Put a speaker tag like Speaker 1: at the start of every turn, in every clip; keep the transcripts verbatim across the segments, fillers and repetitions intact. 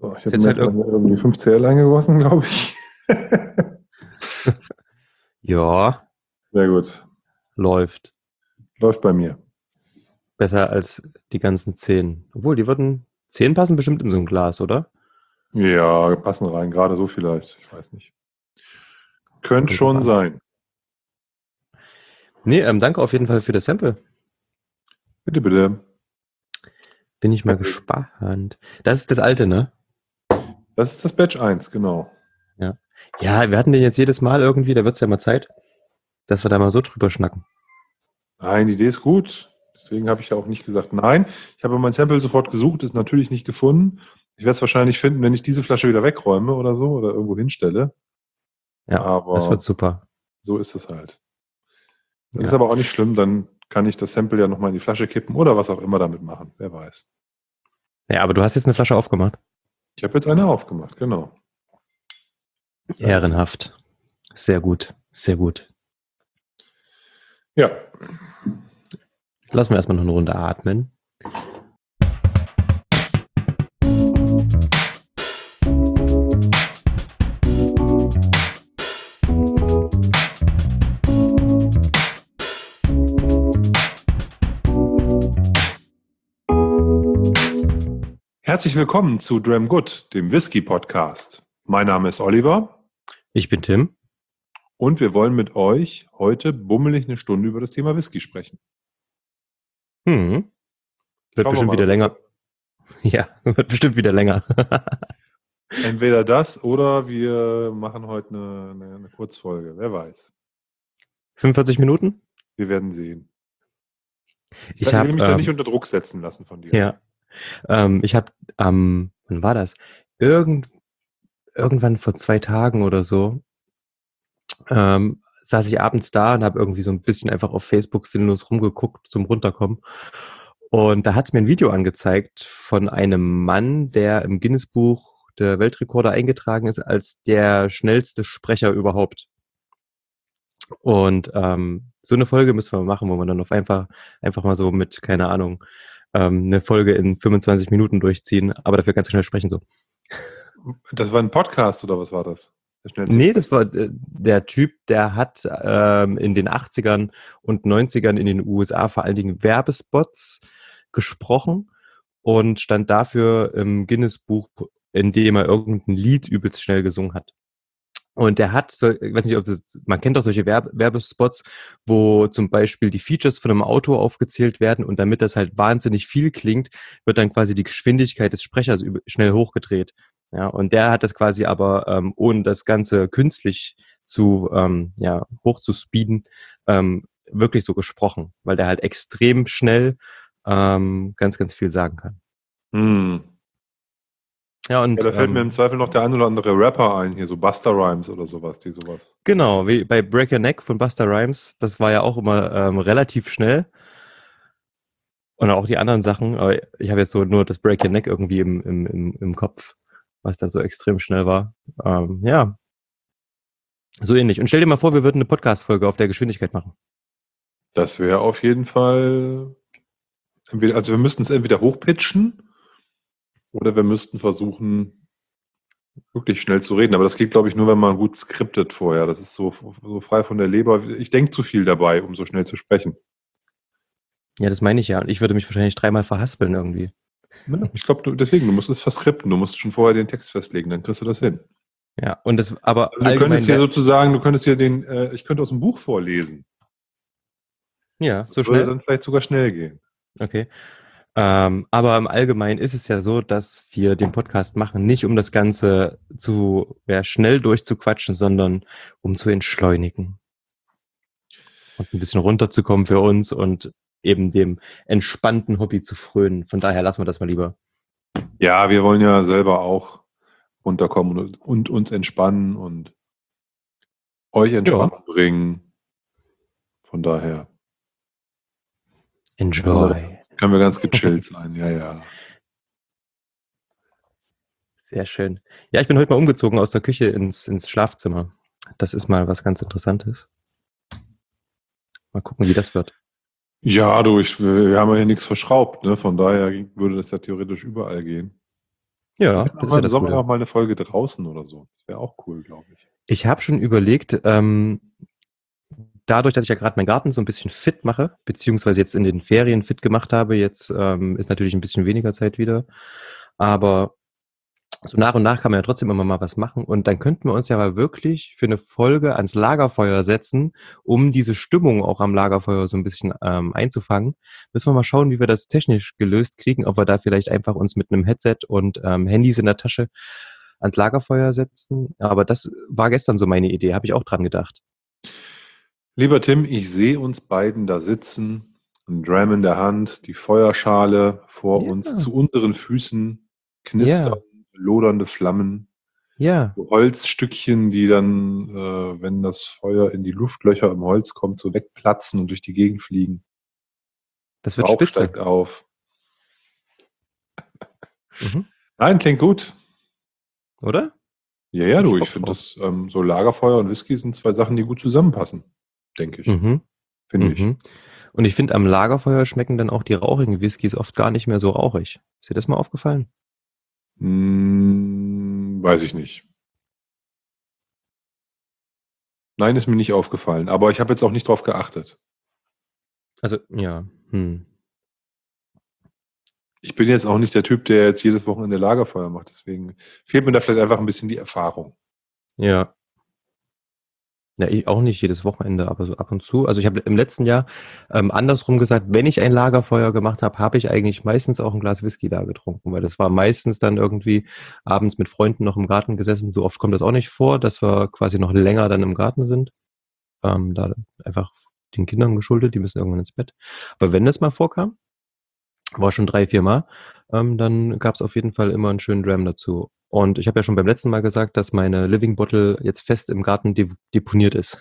Speaker 1: So, ich
Speaker 2: Ist
Speaker 1: habe
Speaker 2: jetzt
Speaker 1: mir
Speaker 2: halt
Speaker 1: jetzt mal
Speaker 2: irg-
Speaker 1: hier irgendwie fünf C L eingegossen, glaube ich.
Speaker 2: ja,
Speaker 1: Sehr gut.
Speaker 2: läuft.
Speaker 1: Läuft bei mir.
Speaker 2: Besser als die ganzen zehn. Obwohl, die würden, zehn passen bestimmt in so ein Glas, oder?
Speaker 1: Ja, passen rein. Gerade so vielleicht. Ich weiß nicht. Könnte
Speaker 2: Kommt drauf
Speaker 1: schon
Speaker 2: an.
Speaker 1: sein.
Speaker 2: Nee, ähm, danke auf jeden Fall für das Sample.
Speaker 1: Bitte, bitte.
Speaker 2: Bin ich mal gespannt. Das ist das alte, ne?
Speaker 1: Das ist das Batch eins, genau.
Speaker 2: Ja. Ja, wir hatten den jetzt jedes Mal irgendwie, da wird's ja mal Zeit, dass wir da mal so drüber schnacken.
Speaker 1: Nein, die Idee ist gut. Deswegen habe ich ja auch nicht gesagt nein. Ich habe mein Sample sofort gesucht, ist natürlich nicht gefunden. Ich werde es wahrscheinlich finden, wenn ich diese Flasche wieder wegräume oder so oder irgendwo hinstelle.
Speaker 2: Ja, das wird
Speaker 1: Aber
Speaker 2: super.
Speaker 1: so ist es halt. Dann ist
Speaker 2: Ja.
Speaker 1: aber auch nicht schlimm, dann kann ich das Sample ja nochmal in die Flasche kippen oder was auch immer damit machen. Wer weiß.
Speaker 2: Ja, aber du hast jetzt eine Flasche aufgemacht.
Speaker 1: Ich habe jetzt eine aufgemacht, genau. Da ist sie.
Speaker 2: Ehrenhaft. Sehr gut, sehr gut.
Speaker 1: Ja,
Speaker 2: Lassen wir erstmal noch eine Runde atmen.
Speaker 1: herzlich willkommen zu Dram Good, dem Whisky-Podcast. Mein Name ist Oliver
Speaker 2: Ich bin Tim.
Speaker 1: und wir wollen mit euch heute bummelig eine Stunde über das Thema Whisky sprechen.
Speaker 2: Hm. Wird
Speaker 1: Schauen wir
Speaker 2: bestimmt
Speaker 1: mal,
Speaker 2: wieder
Speaker 1: ob das
Speaker 2: länger. Ja, wird bestimmt wieder länger.
Speaker 1: entweder das oder wir machen heute eine, eine, eine Kurzfolge. Wer weiß.
Speaker 2: fünfundvierzig Minuten?
Speaker 1: Wir werden sehen. Ich,
Speaker 2: Ich
Speaker 1: ich will
Speaker 2: habe,
Speaker 1: mich da nicht
Speaker 2: ähm,
Speaker 1: unter Druck setzen lassen von dir.
Speaker 2: ja, ähm, ich habe, ähm, wann war das? Irgend, irgendwann vor zwei Tagen oder so, ähm, saß ich abends da und habe irgendwie so ein bisschen einfach auf Facebook sinnlos rumgeguckt zum Runterkommen. Und da hat es mir ein Video angezeigt von einem Mann, der im Guinness-Buch der Weltrekorde eingetragen ist als der schnellste Sprecher überhaupt. Und ähm, so eine Folge müssen wir machen, wo man dann auf einfach, einfach mal so mit, keine Ahnung, ähm, eine Folge in fünfundzwanzig Minuten durchziehen, aber dafür ganz schnell sprechen so.
Speaker 1: Das war ein Podcast oder was war das? Der schnellste
Speaker 2: Nee, das
Speaker 1: Sprecher.
Speaker 2: war äh, der Typ, der hat ähm, in den achtzigern und neunzigern in den U S A vor allen Dingen Werbespots gesprochen und stand dafür im Guinness-Buch, in dem er irgendein Lied übelst schnell gesungen hat. Und der hat, so, ich weiß nicht, ob das, man kennt doch solche Werb Werbespots, wo zum Beispiel die Features von einem Auto aufgezählt werden und damit das halt wahnsinnig viel klingt, wird dann quasi die Geschwindigkeit des Sprechers üb- schnell hochgedreht. Ja, und der hat das quasi aber, ähm, ohne das Ganze künstlich zu, ähm, ja, hoch zu speeden, ähm, wirklich so gesprochen, weil der halt extrem schnell ähm, ganz, ganz viel sagen kann.
Speaker 1: Hm.
Speaker 2: Ja,
Speaker 1: Ja,
Speaker 2: und
Speaker 1: da fällt mir im
Speaker 2: ähm,
Speaker 1: Zweifel noch der ein oder andere Rapper ein, hier so Busta Rhymes oder sowas, die sowas.
Speaker 2: genau, wie bei Break Your Neck von Busta Rhymes, das war ja auch immer ähm, relativ schnell. Und auch die anderen Sachen, aber ich habe jetzt so nur das Break Your Neck irgendwie im, im, im, im Kopf, was da so extrem schnell war. Ähm, ja, so ähnlich. Und stell dir mal vor, wir würden eine Podcast-Folge auf der Geschwindigkeit machen.
Speaker 1: Das wäre auf jeden Fall, entweder, also wir müssten es entweder hochpitchen oder wir müssten versuchen, wirklich schnell zu reden. Aber das geht, glaube ich, nur, wenn man gut skriptet vorher. Das ist so, so frei von der Leber. Ich denke zu viel dabei, um so schnell zu sprechen.
Speaker 2: Ja, das meine ich ja. Und ich würde mich wahrscheinlich dreimal verhaspeln irgendwie.
Speaker 1: Ne? Ich glaube, deswegen, du musst es verskripten. Du musst schon vorher den Text festlegen, dann kriegst du das hin.
Speaker 2: Ja, und das aber
Speaker 1: Also du könntest
Speaker 2: allgemein
Speaker 1: hier
Speaker 2: wär,
Speaker 1: sozusagen, du könntest hier den, äh, ich könnte aus dem Buch vorlesen.
Speaker 2: ja, so
Speaker 1: Das würde
Speaker 2: schnell.
Speaker 1: dann vielleicht sogar schnell gehen.
Speaker 2: Okay. Ähm, aber im Allgemeinen ist es ja so, dass wir den Podcast machen, nicht um das Ganze zu ja, schnell durchzuquatschen, sondern um zu entschleunigen und ein bisschen runterzukommen für uns und eben dem entspannten Hobby zu frönen. Von daher lassen wir das mal lieber.
Speaker 1: Ja, wir wollen ja selber auch runterkommen und, und uns entspannen und euch
Speaker 2: Ja.
Speaker 1: Entspannung bringen. Von daher können wir,
Speaker 2: Enjoy.
Speaker 1: können wir ganz gechillt sein. Ja, ja.
Speaker 2: Sehr schön. Ja, ich bin heute mal umgezogen aus der Küche ins, ins Schlafzimmer. Das ist mal was ganz Interessantes. Mal gucken, wie das wird.
Speaker 1: Ja, du, ich, wir haben ja hier nichts verschraubt, ne? Von daher würde das ja theoretisch überall gehen.
Speaker 2: Ja,
Speaker 1: Vielleicht
Speaker 2: das
Speaker 1: machen
Speaker 2: ist
Speaker 1: wir
Speaker 2: ja
Speaker 1: im
Speaker 2: das
Speaker 1: Sommer
Speaker 2: Gute.
Speaker 1: noch mal eine Folge draußen oder so. Das wäre auch cool, glaube ich.
Speaker 2: Ich habe schon überlegt, ähm, dadurch, dass ich ja gerade meinen Garten so ein bisschen fit mache, beziehungsweise jetzt in den Ferien fit gemacht habe, jetzt ähm, ist natürlich ein bisschen weniger Zeit wieder, aber so nach und nach kann man ja trotzdem immer mal was machen und dann könnten wir uns ja mal wirklich für eine Folge ans Lagerfeuer setzen, um diese Stimmung auch am Lagerfeuer so ein bisschen ähm, einzufangen. Müssen wir mal schauen, wie wir das technisch gelöst kriegen, ob wir da vielleicht einfach uns mit einem Headset und ähm, Handys in der Tasche ans Lagerfeuer setzen. Aber das war gestern so meine Idee, habe ich auch dran gedacht.
Speaker 1: Lieber Tim, ich sehe uns beiden da sitzen, ein Dram in der Hand, die Feuerschale vor uns,
Speaker 2: Ja,
Speaker 1: zu unseren Füßen knistern,
Speaker 2: ja,
Speaker 1: lodernde Flammen,
Speaker 2: ja,
Speaker 1: so Holzstückchen, die dann, äh, wenn das Feuer in die Luftlöcher im Holz kommt, so wegplatzen und durch die Gegend fliegen.
Speaker 2: das wird
Speaker 1: Rauch
Speaker 2: spitze.
Speaker 1: steigt auf.
Speaker 2: Mhm.
Speaker 1: Nein, klingt gut.
Speaker 2: Oder?
Speaker 1: Ja, ja,
Speaker 2: Hab ich
Speaker 1: du, ich
Speaker 2: Bock
Speaker 1: finde,
Speaker 2: drauf.
Speaker 1: das ähm, so Lagerfeuer und Whisky sind zwei Sachen, die gut zusammenpassen, denke ich.
Speaker 2: Mhm.
Speaker 1: Finde ich.
Speaker 2: Mhm. Und ich finde, am Lagerfeuer schmecken dann auch die rauchigen Whiskys oft gar nicht mehr so rauchig. Ist dir das mal aufgefallen?
Speaker 1: Hm, weiß ich nicht. Nein, ist mir nicht aufgefallen, aber ich habe jetzt auch nicht drauf geachtet.
Speaker 2: Also, ja. Hm.
Speaker 1: Ich bin jetzt auch nicht der Typ, der jetzt jedes Wochenende Lagerfeuer macht, deswegen fehlt mir da vielleicht einfach ein bisschen die Erfahrung.
Speaker 2: Ja. Ja, ich auch nicht jedes Wochenende, aber so ab und zu. Also ich habe im letzten Jahr ähm, andersrum gesagt, wenn ich ein Lagerfeuer gemacht habe, habe ich eigentlich meistens auch ein Glas Whisky da getrunken, weil das war meistens dann irgendwie abends mit Freunden noch im Garten gesessen. So oft kommt das auch nicht vor, dass wir quasi noch länger dann im Garten sind. Ähm, da einfach den Kindern geschuldet, die müssen irgendwann ins Bett. Aber wenn das mal vorkam, war schon drei, vier Mal, ähm, dann gab es auf jeden Fall immer einen schönen Dram dazu. Und ich habe ja schon beim letzten Mal gesagt, dass meine Living Bottle jetzt fest im Garten de deponiert ist.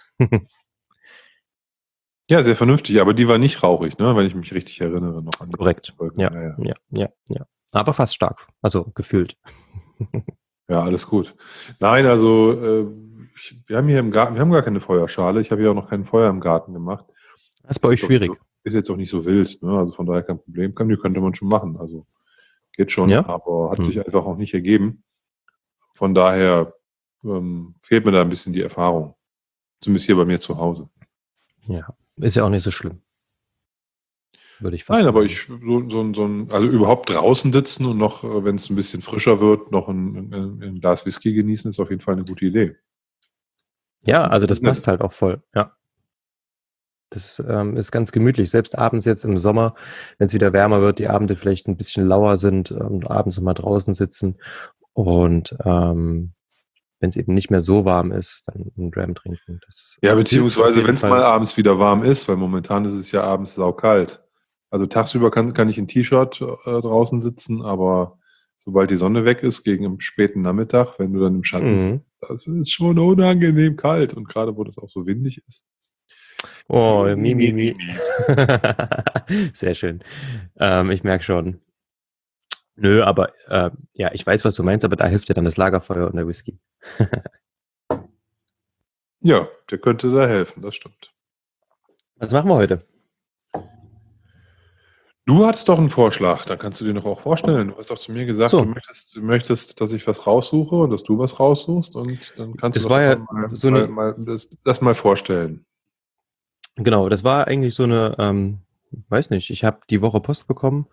Speaker 1: Ja, sehr vernünftig, aber die war nicht rauchig, ne? Wenn ich mich richtig erinnere noch an die letzte
Speaker 2: Korrekt.
Speaker 1: Folge.
Speaker 2: Ja,
Speaker 1: Ja, ja.
Speaker 2: ja, ja, ja. Aber fast stark. Also gefühlt.
Speaker 1: Ja, alles gut. Nein, also äh, ich, wir haben hier im Garten, wir haben gar keine Feuerschale. Ich habe hier auch noch kein Feuer im Garten gemacht.
Speaker 2: Das ist bei
Speaker 1: Ist
Speaker 2: euch
Speaker 1: jetzt auch nicht so,
Speaker 2: schwierig.
Speaker 1: ist jetzt auch nicht so wild, ne? Also von daher kein Problem. Kann, die könnte man schon machen. Also geht schon,
Speaker 2: Ja?
Speaker 1: aber hat sich
Speaker 2: Hm.
Speaker 1: einfach auch nicht ergeben. Von daher ähm, fehlt mir da ein bisschen die Erfahrung. Zumindest hier bei mir zu Hause.
Speaker 2: Ja. Ist ja auch nicht so schlimm, würde ich
Speaker 1: Nein,
Speaker 2: fast
Speaker 1: aber
Speaker 2: sagen.
Speaker 1: ich, so, so, ein- so ein, also überhaupt draußen sitzen und noch, äh, wenn es ein bisschen frischer wird, noch ein, ein, ein Glas Whisky genießen, ist auf jeden Fall eine gute Idee.
Speaker 2: Ja,
Speaker 1: Finde ich
Speaker 2: also das
Speaker 1: ganz nett.
Speaker 2: passt halt auch voll. Ja. Das ähm, ist ganz gemütlich. Selbst abends jetzt im Sommer, wenn es wieder wärmer wird, die Abende vielleicht ein bisschen lauer sind, ähm, abends mal draußen sitzen und ähm, wenn es eben nicht mehr so warm ist, dann einen Dram trinken. Das
Speaker 1: Ja,
Speaker 2: hilft auf
Speaker 1: beziehungsweise,
Speaker 2: jeden
Speaker 1: wenn es mal
Speaker 2: Fall.
Speaker 1: abends wieder warm ist, weil momentan ist es ja abends saukalt. Also tagsüber kann, kann ich in T-Shirt äh, draußen sitzen, aber sobald die Sonne weg ist, gegen im späten Nachmittag, wenn du dann im Schatten sitzt,
Speaker 2: Mhm.
Speaker 1: das ist schon unangenehm kalt. Und gerade wo das auch so windig ist.
Speaker 2: Oh,
Speaker 1: Mi, mi,
Speaker 2: mi, mi,
Speaker 1: mi, mi,
Speaker 2: mi.
Speaker 1: mi.
Speaker 2: Sehr schön. Ähm, ich merke schon. Nö, aber äh, ja, ich weiß, was du meinst, aber da hilft ja dann das Lagerfeuer und der Whisky.
Speaker 1: Ja, der könnte da helfen, das stimmt.
Speaker 2: Was machen wir heute?
Speaker 1: Du hattest doch einen Vorschlag, dann kannst du dir doch auch vorstellen. Du hast doch zu mir gesagt, du
Speaker 2: So,
Speaker 1: möchtest, du möchtest, dass ich was raussuche und dass du was raussuchst und dann kannst du
Speaker 2: das
Speaker 1: doch
Speaker 2: war
Speaker 1: einfach
Speaker 2: ja
Speaker 1: mal,
Speaker 2: so
Speaker 1: mal,
Speaker 2: eine,
Speaker 1: mal das, das mal vorstellen.
Speaker 2: genau, das war eigentlich so eine, ähm, weiß nicht, ich habe die Woche Post bekommen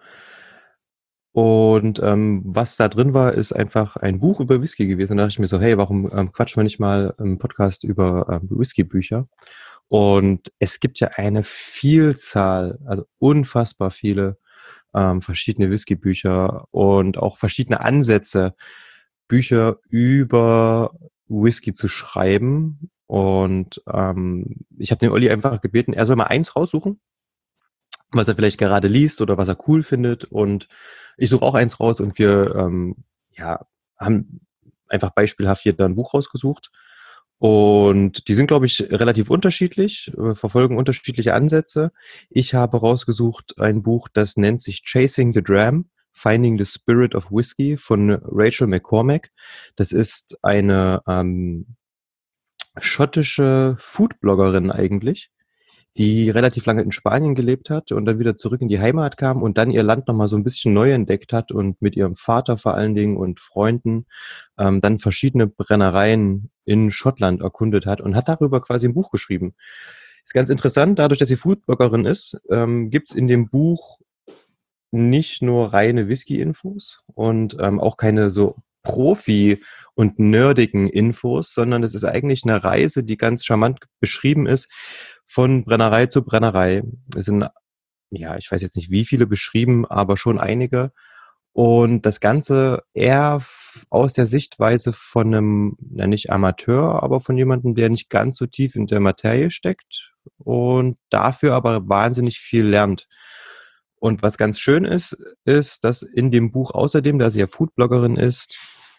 Speaker 2: und ähm, was da drin war, ist einfach ein Buch über Whisky gewesen. Da dachte ich mir so, hey, warum ähm, quatschen wir nicht mal im Podcast über ähm, Whisky-Bücher? Und es gibt ja eine Vielzahl, also unfassbar viele ähm, verschiedene Whisky-Bücher und auch verschiedene Ansätze, Bücher über Whisky zu schreiben. Und ähm, ich habe den Olli einfach gebeten, er soll mal eins raussuchen, was er vielleicht gerade liest oder was er cool findet. Und ich suche auch eins raus und wir ähm, ja, haben einfach beispielhaft hier da ein Buch rausgesucht. Und die sind, glaube ich, relativ unterschiedlich, äh, verfolgen unterschiedliche Ansätze. Ich habe rausgesucht ein Buch, das nennt sich Chasing the Dram, Finding the Spirit of Whiskey von Rachel McCormack. Das ist eine ähm, schottische Foodbloggerin eigentlich, die relativ lange in Spanien gelebt hat und dann wieder zurück in die Heimat kam und dann ihr Land nochmal so ein bisschen neu entdeckt hat und mit ihrem Vater vor allen Dingen und Freunden ähm, dann verschiedene Brennereien in Schottland erkundet hat und hat darüber quasi ein Buch geschrieben. Ist ganz interessant, dadurch, dass sie Foodbloggerin ist, ähm, gibt's in dem Buch nicht nur reine Whisky-Infos und ähm, auch keine so Profi- und nerdigen Infos, sondern es ist eigentlich eine Reise, die ganz charmant beschrieben ist, von Brennerei zu Brennerei. Es sind, ja, ich weiß jetzt nicht wie viele beschrieben, aber schon einige. Und das Ganze eher f- aus der Sichtweise von einem, ja nicht Amateur, aber von jemandem, der nicht ganz so tief in der Materie steckt und dafür aber wahnsinnig viel lernt. Und was ganz schön ist, ist, dass in dem Buch außerdem, da sie ja Foodbloggerin ist,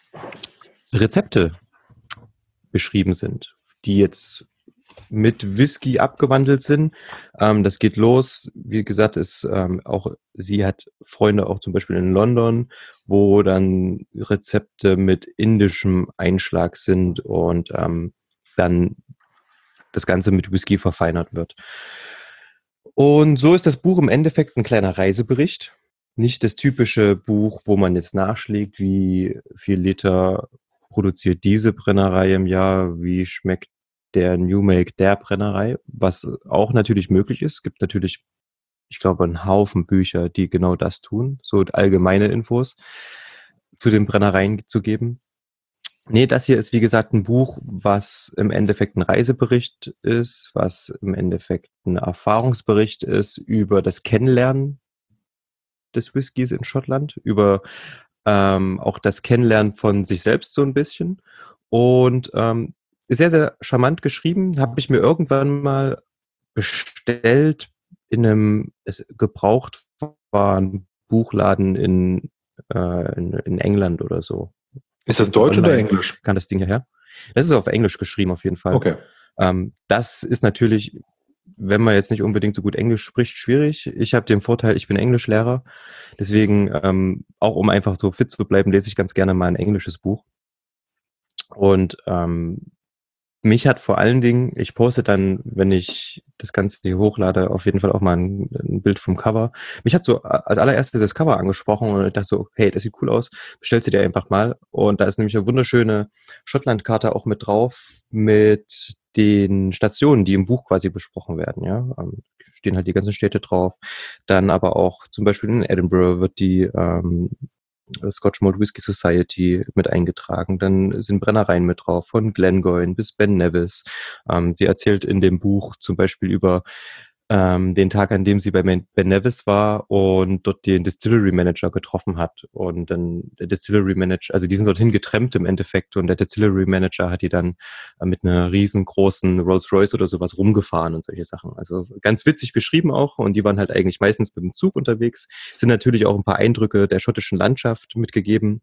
Speaker 2: Rezepte beschrieben sind, die jetzt mit Whisky abgewandelt sind. Ähm, das geht los. Wie gesagt, ist ähm, auch, sie hat Freunde auch zum Beispiel in London, wo dann Rezepte mit indischem Einschlag sind und ähm, dann das Ganze mit Whisky verfeinert wird. Und so ist das Buch im Endeffekt ein kleiner Reisebericht. Nicht das typische Buch, wo man jetzt nachschlägt, wie viel Liter produziert diese Brennerei im Jahr, wie schmeckt der New Make der Brennerei, was auch natürlich möglich ist. Es gibt natürlich, ich glaube, einen Haufen Bücher, die genau das tun, so allgemeine Infos zu den Brennereien zu geben. Nee, das hier ist wie gesagt ein Buch, was im Endeffekt ein Reisebericht ist, was im Endeffekt ein Erfahrungsbericht ist über das Kennenlernen des Whiskys in Schottland, über ähm, auch das Kennenlernen von sich selbst so ein bisschen. Und ähm, ist sehr, sehr charmant geschrieben. Habe ich mir irgendwann mal bestellt in einem es, gebrauchtwaren Buchladen in, äh, in, in England oder so.
Speaker 1: Ist
Speaker 2: Auf
Speaker 1: das
Speaker 2: jeden Fall
Speaker 1: Deutsch oder
Speaker 2: online
Speaker 1: Englisch?
Speaker 2: kann das Ding hierher. Das ist auf Englisch geschrieben auf jeden Fall.
Speaker 1: Okay.
Speaker 2: Ähm, das ist natürlich, wenn man jetzt nicht unbedingt so gut Englisch spricht, schwierig. Ich habe den Vorteil, ich bin Englischlehrer. Deswegen, ähm, auch um einfach so fit zu bleiben, lese ich ganz gerne mal ein englisches Buch. Und ähm, mich hat vor allen Dingen, ich poste dann, wenn ich das Ganze hier hochlade, auf jeden Fall auch mal ein, ein Bild vom Cover. Mich hat so als allererstes das Cover angesprochen und ich dachte so, hey, das sieht cool aus, bestellst du dir einfach mal. Und da ist nämlich eine wunderschöne Schottlandkarte auch mit drauf, mit den Stationen, die im Buch quasi besprochen werden. Ja, ähm, stehen halt die ganzen Städte drauf. Dann aber auch zum Beispiel in Edinburgh wird die ähm, Scotch Malt Whisky Society mit eingetragen. Dann sind Brennereien mit drauf, von Glengoyne bis Ben Nevis. Ähm, sie erzählt in dem Buch zum Beispiel über ähm, den Tag, an dem sie bei Ben Nevis war und dort den Distillery Manager getroffen hat. Und dann der Distillery Manager, also die sind dorthin getrennt im Endeffekt und der Distillery Manager hat die dann äh, mit einer riesengroßen Rolls-Royce oder sowas rumgefahren und solche Sachen. Also ganz witzig beschrieben auch und die waren halt eigentlich meistens mit dem Zug unterwegs. Sind natürlich auch ein paar Eindrücke der schottischen Landschaft mitgegeben.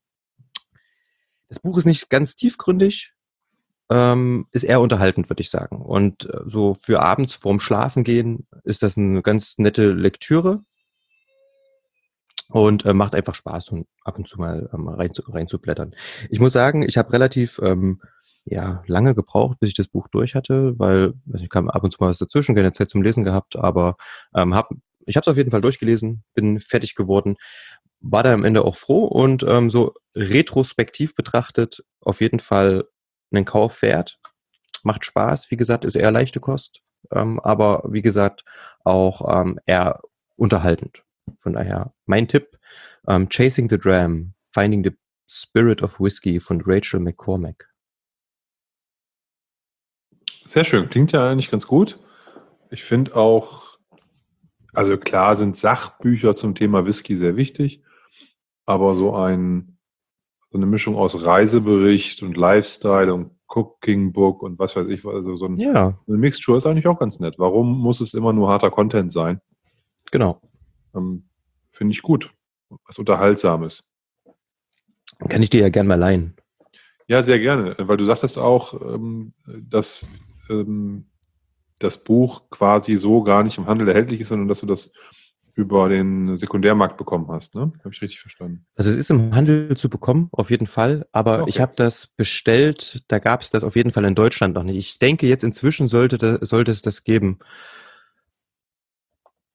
Speaker 2: Das Buch ist nicht ganz tiefgründig, ähm, ist eher unterhaltend, würde ich sagen. Und äh, so für abends vorm Schlafengehen ist das eine ganz nette Lektüre und äh, macht einfach Spaß, und ab und zu mal ähm, rein, zu, rein zu blättern. Ich muss sagen, ich habe relativ ähm, ja, lange gebraucht, bis ich das Buch durch hatte, weil also ich kam ab und zu mal was dazwischen, keine Zeit zum Lesen gehabt, aber ähm, hab, ich habe es auf jeden Fall durchgelesen, bin fertig geworden, war dann am Ende auch froh und ähm, so retrospektiv betrachtet auf jeden Fall einen Kauf wert. Macht Spaß, wie gesagt, ist eher leichte Kost, ähm, aber wie gesagt auch ähm, eher unterhaltend. Von daher mein Tipp, ähm, Chasing the Dram, Finding the Spirit of Whiskey von Rachel McCormack.
Speaker 1: Sehr schön, klingt ja eigentlich ganz gut. Ich finde auch, also klar sind Sachbücher zum Thema Whisky sehr wichtig, aber so ein so eine Mischung aus Reisebericht und Lifestyle und Cooking Book und was weiß ich, also so ein,
Speaker 2: Ja,
Speaker 1: eine Mixture ist eigentlich auch ganz nett. Warum muss es immer nur harter Content sein?
Speaker 2: genau.
Speaker 1: Ähm, Finde ich gut. Was Unterhaltsames.
Speaker 2: Kann ich dir ja gern mal leihen.
Speaker 1: Ja, sehr gerne, weil du sagtest auch, ähm, dass ähm, das Buch quasi so gar nicht im Handel erhältlich ist, sondern dass du das über den Sekundärmarkt bekommen hast, ne? Habe ich richtig verstanden?
Speaker 2: Also es ist im Handel zu bekommen, auf jeden Fall, aber ich
Speaker 1: Okay.
Speaker 2: habe das bestellt, da gab es das auf jeden Fall in Deutschland noch nicht. Ich denke, jetzt inzwischen sollte, da, sollte es das geben.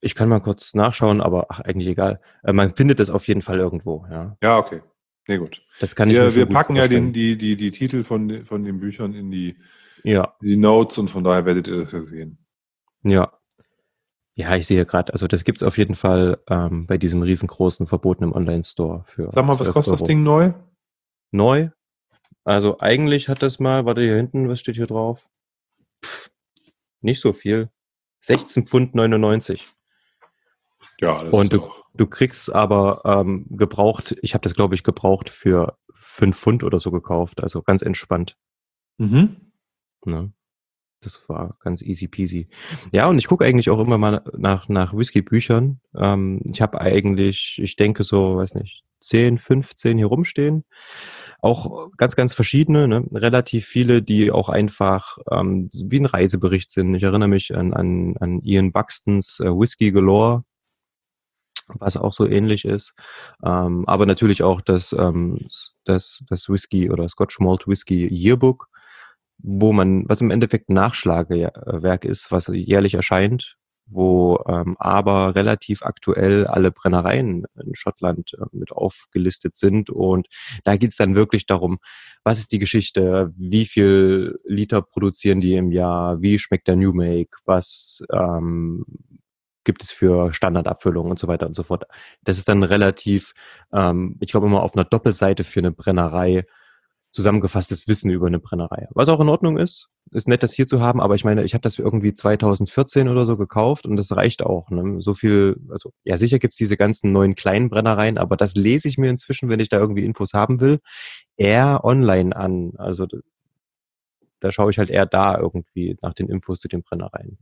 Speaker 2: Ich kann mal kurz nachschauen, aber ach, eigentlich egal. Äh, man findet es auf jeden Fall irgendwo, ja.
Speaker 1: Ja, okay. Nee, gut.
Speaker 2: Das kann ich mir
Speaker 1: Wir,
Speaker 2: schon
Speaker 1: wir
Speaker 2: gut
Speaker 1: packen ja den,
Speaker 2: vorstellen.
Speaker 1: die, die, die Titel von, den- von den Büchern in die,
Speaker 2: Ja,
Speaker 1: die Notes und von daher werdet ihr das ja sehen.
Speaker 2: ja. Ja, ich sehe gerade, also das gibt's auf jeden Fall ähm, bei diesem riesengroßen verbotenen Online-Store für
Speaker 1: Sag mal, was
Speaker 2: zwölf
Speaker 1: kostet das
Speaker 2: Euro.
Speaker 1: Ding neu?
Speaker 2: Neu. Also eigentlich hat das mal, warte hier hinten, was steht hier drauf? Pff, nicht so viel. sechzehn Pfund neunundneunzig.
Speaker 1: Ja, das
Speaker 2: Und
Speaker 1: ist
Speaker 2: du,
Speaker 1: auch.
Speaker 2: du kriegst aber ähm, gebraucht, ich habe das glaube ich gebraucht für fünf Pfund oder so gekauft, also ganz entspannt.
Speaker 1: Mhm.
Speaker 2: Ne? Das war ganz easy peasy. Ja, und ich gucke eigentlich auch immer mal nach, nach Whisky-Büchern. Ähm, ich habe eigentlich, ich denke so, weiß nicht, zehn, fünfzehn hier rumstehen. Auch ganz, ganz verschiedene, ne? Relativ viele, die auch einfach ähm, wie ein Reisebericht sind. Ich erinnere mich an, an, an Ian Buxtons äh, Whisky Galore, was auch so ähnlich ist. Ähm, aber natürlich auch das, ähm, das, das Whisky oder Scotch Malt Whisky Yearbook, wo man, was im Endeffekt ein Nachschlagewerk ist, was jährlich erscheint, wo ähm, aber relativ aktuell alle Brennereien in Schottland äh, mit aufgelistet sind. Und da geht's dann wirklich darum, was ist die Geschichte, wie viel Liter produzieren die im Jahr, wie schmeckt der New Make, was ähm, gibt es für Standardabfüllungen und so weiter und so fort. Das ist dann relativ, ähm, ich glaube immer auf einer Doppelseite für eine Brennerei zusammengefasstes Wissen über eine Brennerei. Was auch in Ordnung ist, ist nett, das hier zu haben, aber ich meine, ich habe das irgendwie zweitausendvierzehn oder so gekauft und das reicht auch. Ne? So viel, also ja, sicher gibt's diese ganzen neuen kleinen Brennereien, aber das lese ich mir inzwischen, wenn ich da irgendwie Infos haben will, eher online an. Also da, da schaue ich halt eher da irgendwie nach den Infos zu den Brennereien.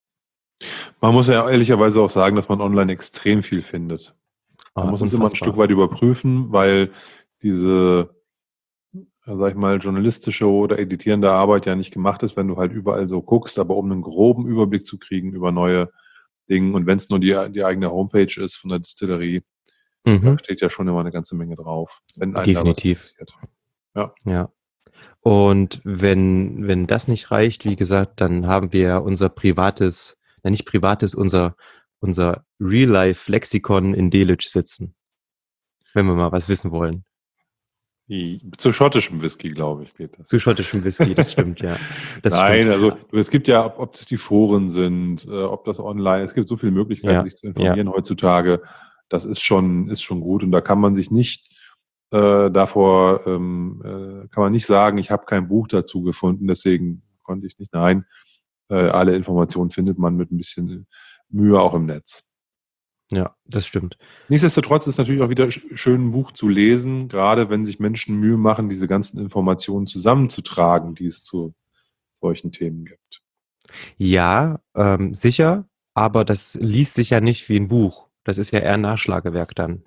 Speaker 1: Man muss ja ehrlicherweise auch sagen, dass man online extrem viel findet. Man
Speaker 2: Ah,
Speaker 1: muss es immer ein Stück
Speaker 2: unfassbar.
Speaker 1: weit überprüfen, weil diese, ja, sag ich mal, journalistische oder editierende Arbeit ja nicht gemacht ist, wenn du halt überall so guckst, aber um einen groben Überblick zu kriegen über neue Dinge und wenn es nur die, die eigene Homepage ist von der Distillerie, da
Speaker 2: Mhm,
Speaker 1: steht ja schon immer eine ganze Menge drauf, wenn einen da was
Speaker 2: definitiv.
Speaker 1: interessiert. Ja.
Speaker 2: Ja. Und wenn, wenn das nicht reicht, wie gesagt, dann haben wir unser privates, na nicht privates, unser, unser Real-Life-Lexikon in Delitzsch sitzen, wenn wir mal was wissen wollen.
Speaker 1: Die, zu schottischem Whisky, glaube ich, geht das.
Speaker 2: Zu schottischem Whisky, das stimmt, ja. Das stimmt.
Speaker 1: Nein, also du, es gibt ja, ob, ob das die Foren sind, äh, ob das online, es gibt so viele Möglichkeiten,
Speaker 2: Ja,
Speaker 1: sich zu
Speaker 2: ja,
Speaker 1: informieren heutzutage. Das ist schon, ist schon gut und da kann man sich nicht äh, davor, ähm, äh, kann man nicht sagen, ich habe kein Buch dazu gefunden, deswegen konnte ich nicht. Nein, äh, alle Informationen findet man mit ein bisschen Mühe auch im Netz.
Speaker 2: ja, das stimmt.
Speaker 1: Nichtsdestotrotz ist natürlich auch wieder sch- schön, ein Buch zu lesen, gerade wenn sich Menschen Mühe machen, diese ganzen Informationen zusammenzutragen, die es zu solchen Themen gibt.
Speaker 2: Ja, ähm, sicher, aber das liest sich ja nicht wie ein Buch. Das ist ja eher ein Nachschlagewerk dann.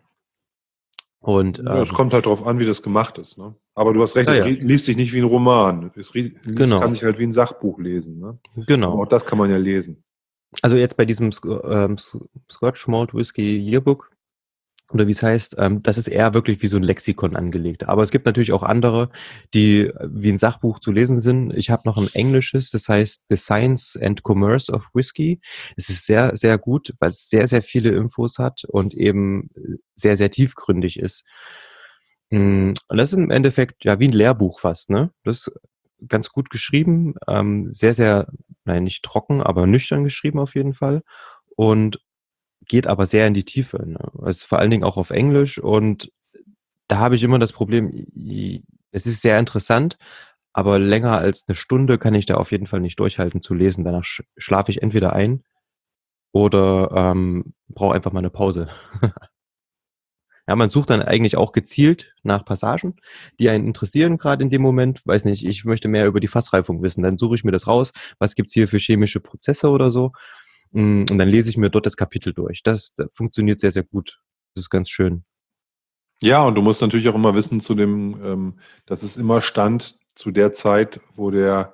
Speaker 2: Und
Speaker 1: Ja, es
Speaker 2: ähm,
Speaker 1: kommt halt darauf an, wie das gemacht ist. Ne? Aber du hast recht,
Speaker 2: ja,
Speaker 1: es
Speaker 2: ja,
Speaker 1: ri- liest sich nicht wie ein Roman. Es ri- liest, kann
Speaker 2: genau,
Speaker 1: sich halt wie ein Sachbuch lesen. Ne? Aber auch
Speaker 2: genau.
Speaker 1: das kann man ja lesen.
Speaker 2: Also jetzt bei diesem Sc- ähm, Sc- Scotch Malt Whisky Yearbook, oder wie es heißt, ähm, das ist eher wirklich wie so ein Lexikon angelegt. Aber es gibt natürlich auch andere, die äh, wie ein Sachbuch zu lesen sind. Ich habe noch ein englisches, das heißt The Science and Commerce of Whisky. Es ist sehr, sehr gut, weil es sehr, sehr viele Infos hat und eben äh, sehr, sehr tiefgründig ist. Mm, Und das ist im Endeffekt ja wie ein Lehrbuch fast, ne? Das ist ganz gut geschrieben, ähm, sehr, sehr, nein, nicht trocken, aber nüchtern geschrieben auf jeden Fall. Und geht aber sehr in die Tiefe. Ne? Es ist vor allen Dingen auch auf Englisch und da habe ich immer das Problem, i- es ist sehr interessant, aber länger als eine Stunde kann ich da auf jeden Fall nicht durchhalten zu lesen. Danach sch schlafe ich entweder ein oder ähm, brauche einfach mal eine Pause. Ja, man sucht dann eigentlich auch gezielt nach Passagen, die einen interessieren, gerade in dem Moment. Weiß nicht, ich möchte mehr über die Fassreifung wissen. Dann suche ich mir das raus. Was gibt's hier für chemische Prozesse oder so? Mm, Und dann lese ich mir dort das Kapitel durch. Das, das funktioniert sehr, sehr gut. Das ist ganz schön.
Speaker 1: Ja, und du musst natürlich auch immer wissen, zu dem, ähm, dass es immer stand zu der Zeit, wo der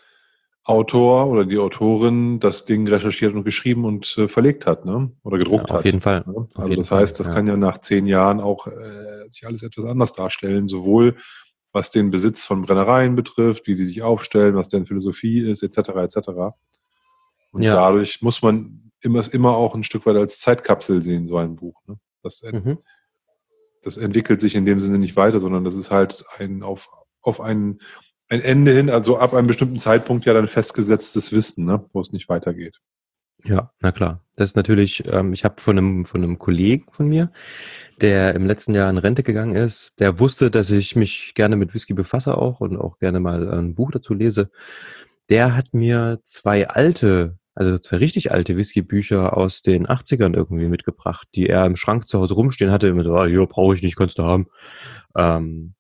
Speaker 1: Autor oder die Autorin das Ding recherchiert und geschrieben und äh, verlegt hat, ne? Oder
Speaker 2: Ja,
Speaker 1: gedruckt
Speaker 2: auf jeden
Speaker 1: hat.
Speaker 2: Fall.
Speaker 1: Ne?
Speaker 2: Auf
Speaker 1: Also
Speaker 2: jeden
Speaker 1: das
Speaker 2: Fall.
Speaker 1: heißt, das
Speaker 2: Ja.
Speaker 1: kann ja nach zehn Jahren auch äh, sich alles etwas anders darstellen, sowohl was den Besitz von Brennereien betrifft, wie die sich aufstellen, was deren Philosophie ist, et cetera et cetera. Und
Speaker 2: Ja,
Speaker 1: dadurch muss man immer, es immer auch ein Stück weit als Zeitkapsel sehen, so ein Buch. Ne? Das, ent-
Speaker 2: Mhm.
Speaker 1: das entwickelt sich in dem Sinne nicht weiter, sondern das ist halt ein auf, auf ein, ein Ende hin, also ab einem bestimmten Zeitpunkt ja dann festgesetztes Wissen, ne? Wo es nicht weitergeht.
Speaker 2: Ja, na klar. Das ist natürlich, ähm, ich habe von einem, von einem Kollegen von mir, der im letzten Jahr in Rente gegangen ist, der wusste, dass ich mich gerne mit Whisky befasse auch und auch gerne mal ein Buch dazu lese. Der hat mir zwei alte, also zwei richtig alte Whisky-Bücher aus den achtzigern irgendwie mitgebracht, die er im Schrank zu Hause rumstehen hatte. Immer so, ah, hier brauche ich nicht, kannst du haben. Ähm,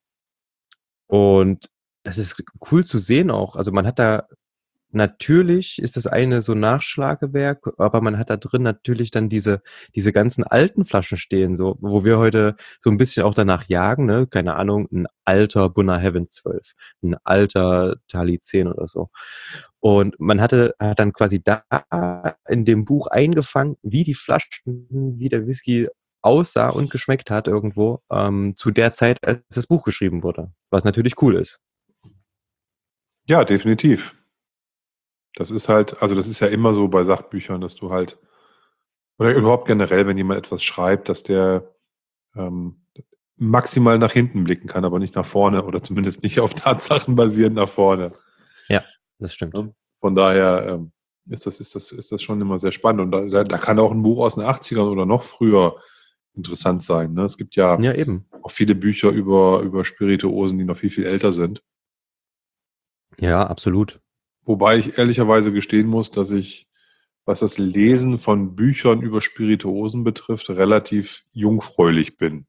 Speaker 2: und das ist cool zu sehen auch. Also man hat da natürlich ist das eine so Nachschlagewerk, aber man hat da drin natürlich dann diese diese ganzen alten Flaschen stehen, so wo wir heute so ein bisschen auch danach jagen, ne? Keine Ahnung, ein alter Bunner Heaven zwölf, ein alter Tali zehn oder so. Und man hatte hat dann quasi da in dem Buch eingefangen, wie die Flaschen, wie der Whisky aussah und geschmeckt hat irgendwo, ähm, zu der Zeit, als das Buch geschrieben wurde, was natürlich cool ist.
Speaker 1: Ja, definitiv. Das ist halt, also das ist ja immer so bei Sachbüchern, dass du halt, oder überhaupt generell, wenn jemand etwas schreibt, dass der ähm, maximal nach hinten blicken kann, aber nicht nach vorne oder zumindest nicht auf Tatsachen basierend nach vorne.
Speaker 2: Ja, das stimmt.
Speaker 1: Ne? Von daher ähm, ist das, ist das, ist das schon immer sehr spannend. Und da, da kann auch ein Buch aus den achtzigern oder noch früher interessant sein. Ne? Es gibt ja
Speaker 2: Ja, eben.
Speaker 1: auch viele Bücher über, über Spirituosen, die noch viel, viel älter sind.
Speaker 2: Ja, absolut.
Speaker 1: Wobei ich ehrlicherweise gestehen muss, dass ich, was das Lesen von Büchern über Spirituosen betrifft, relativ jungfräulich bin.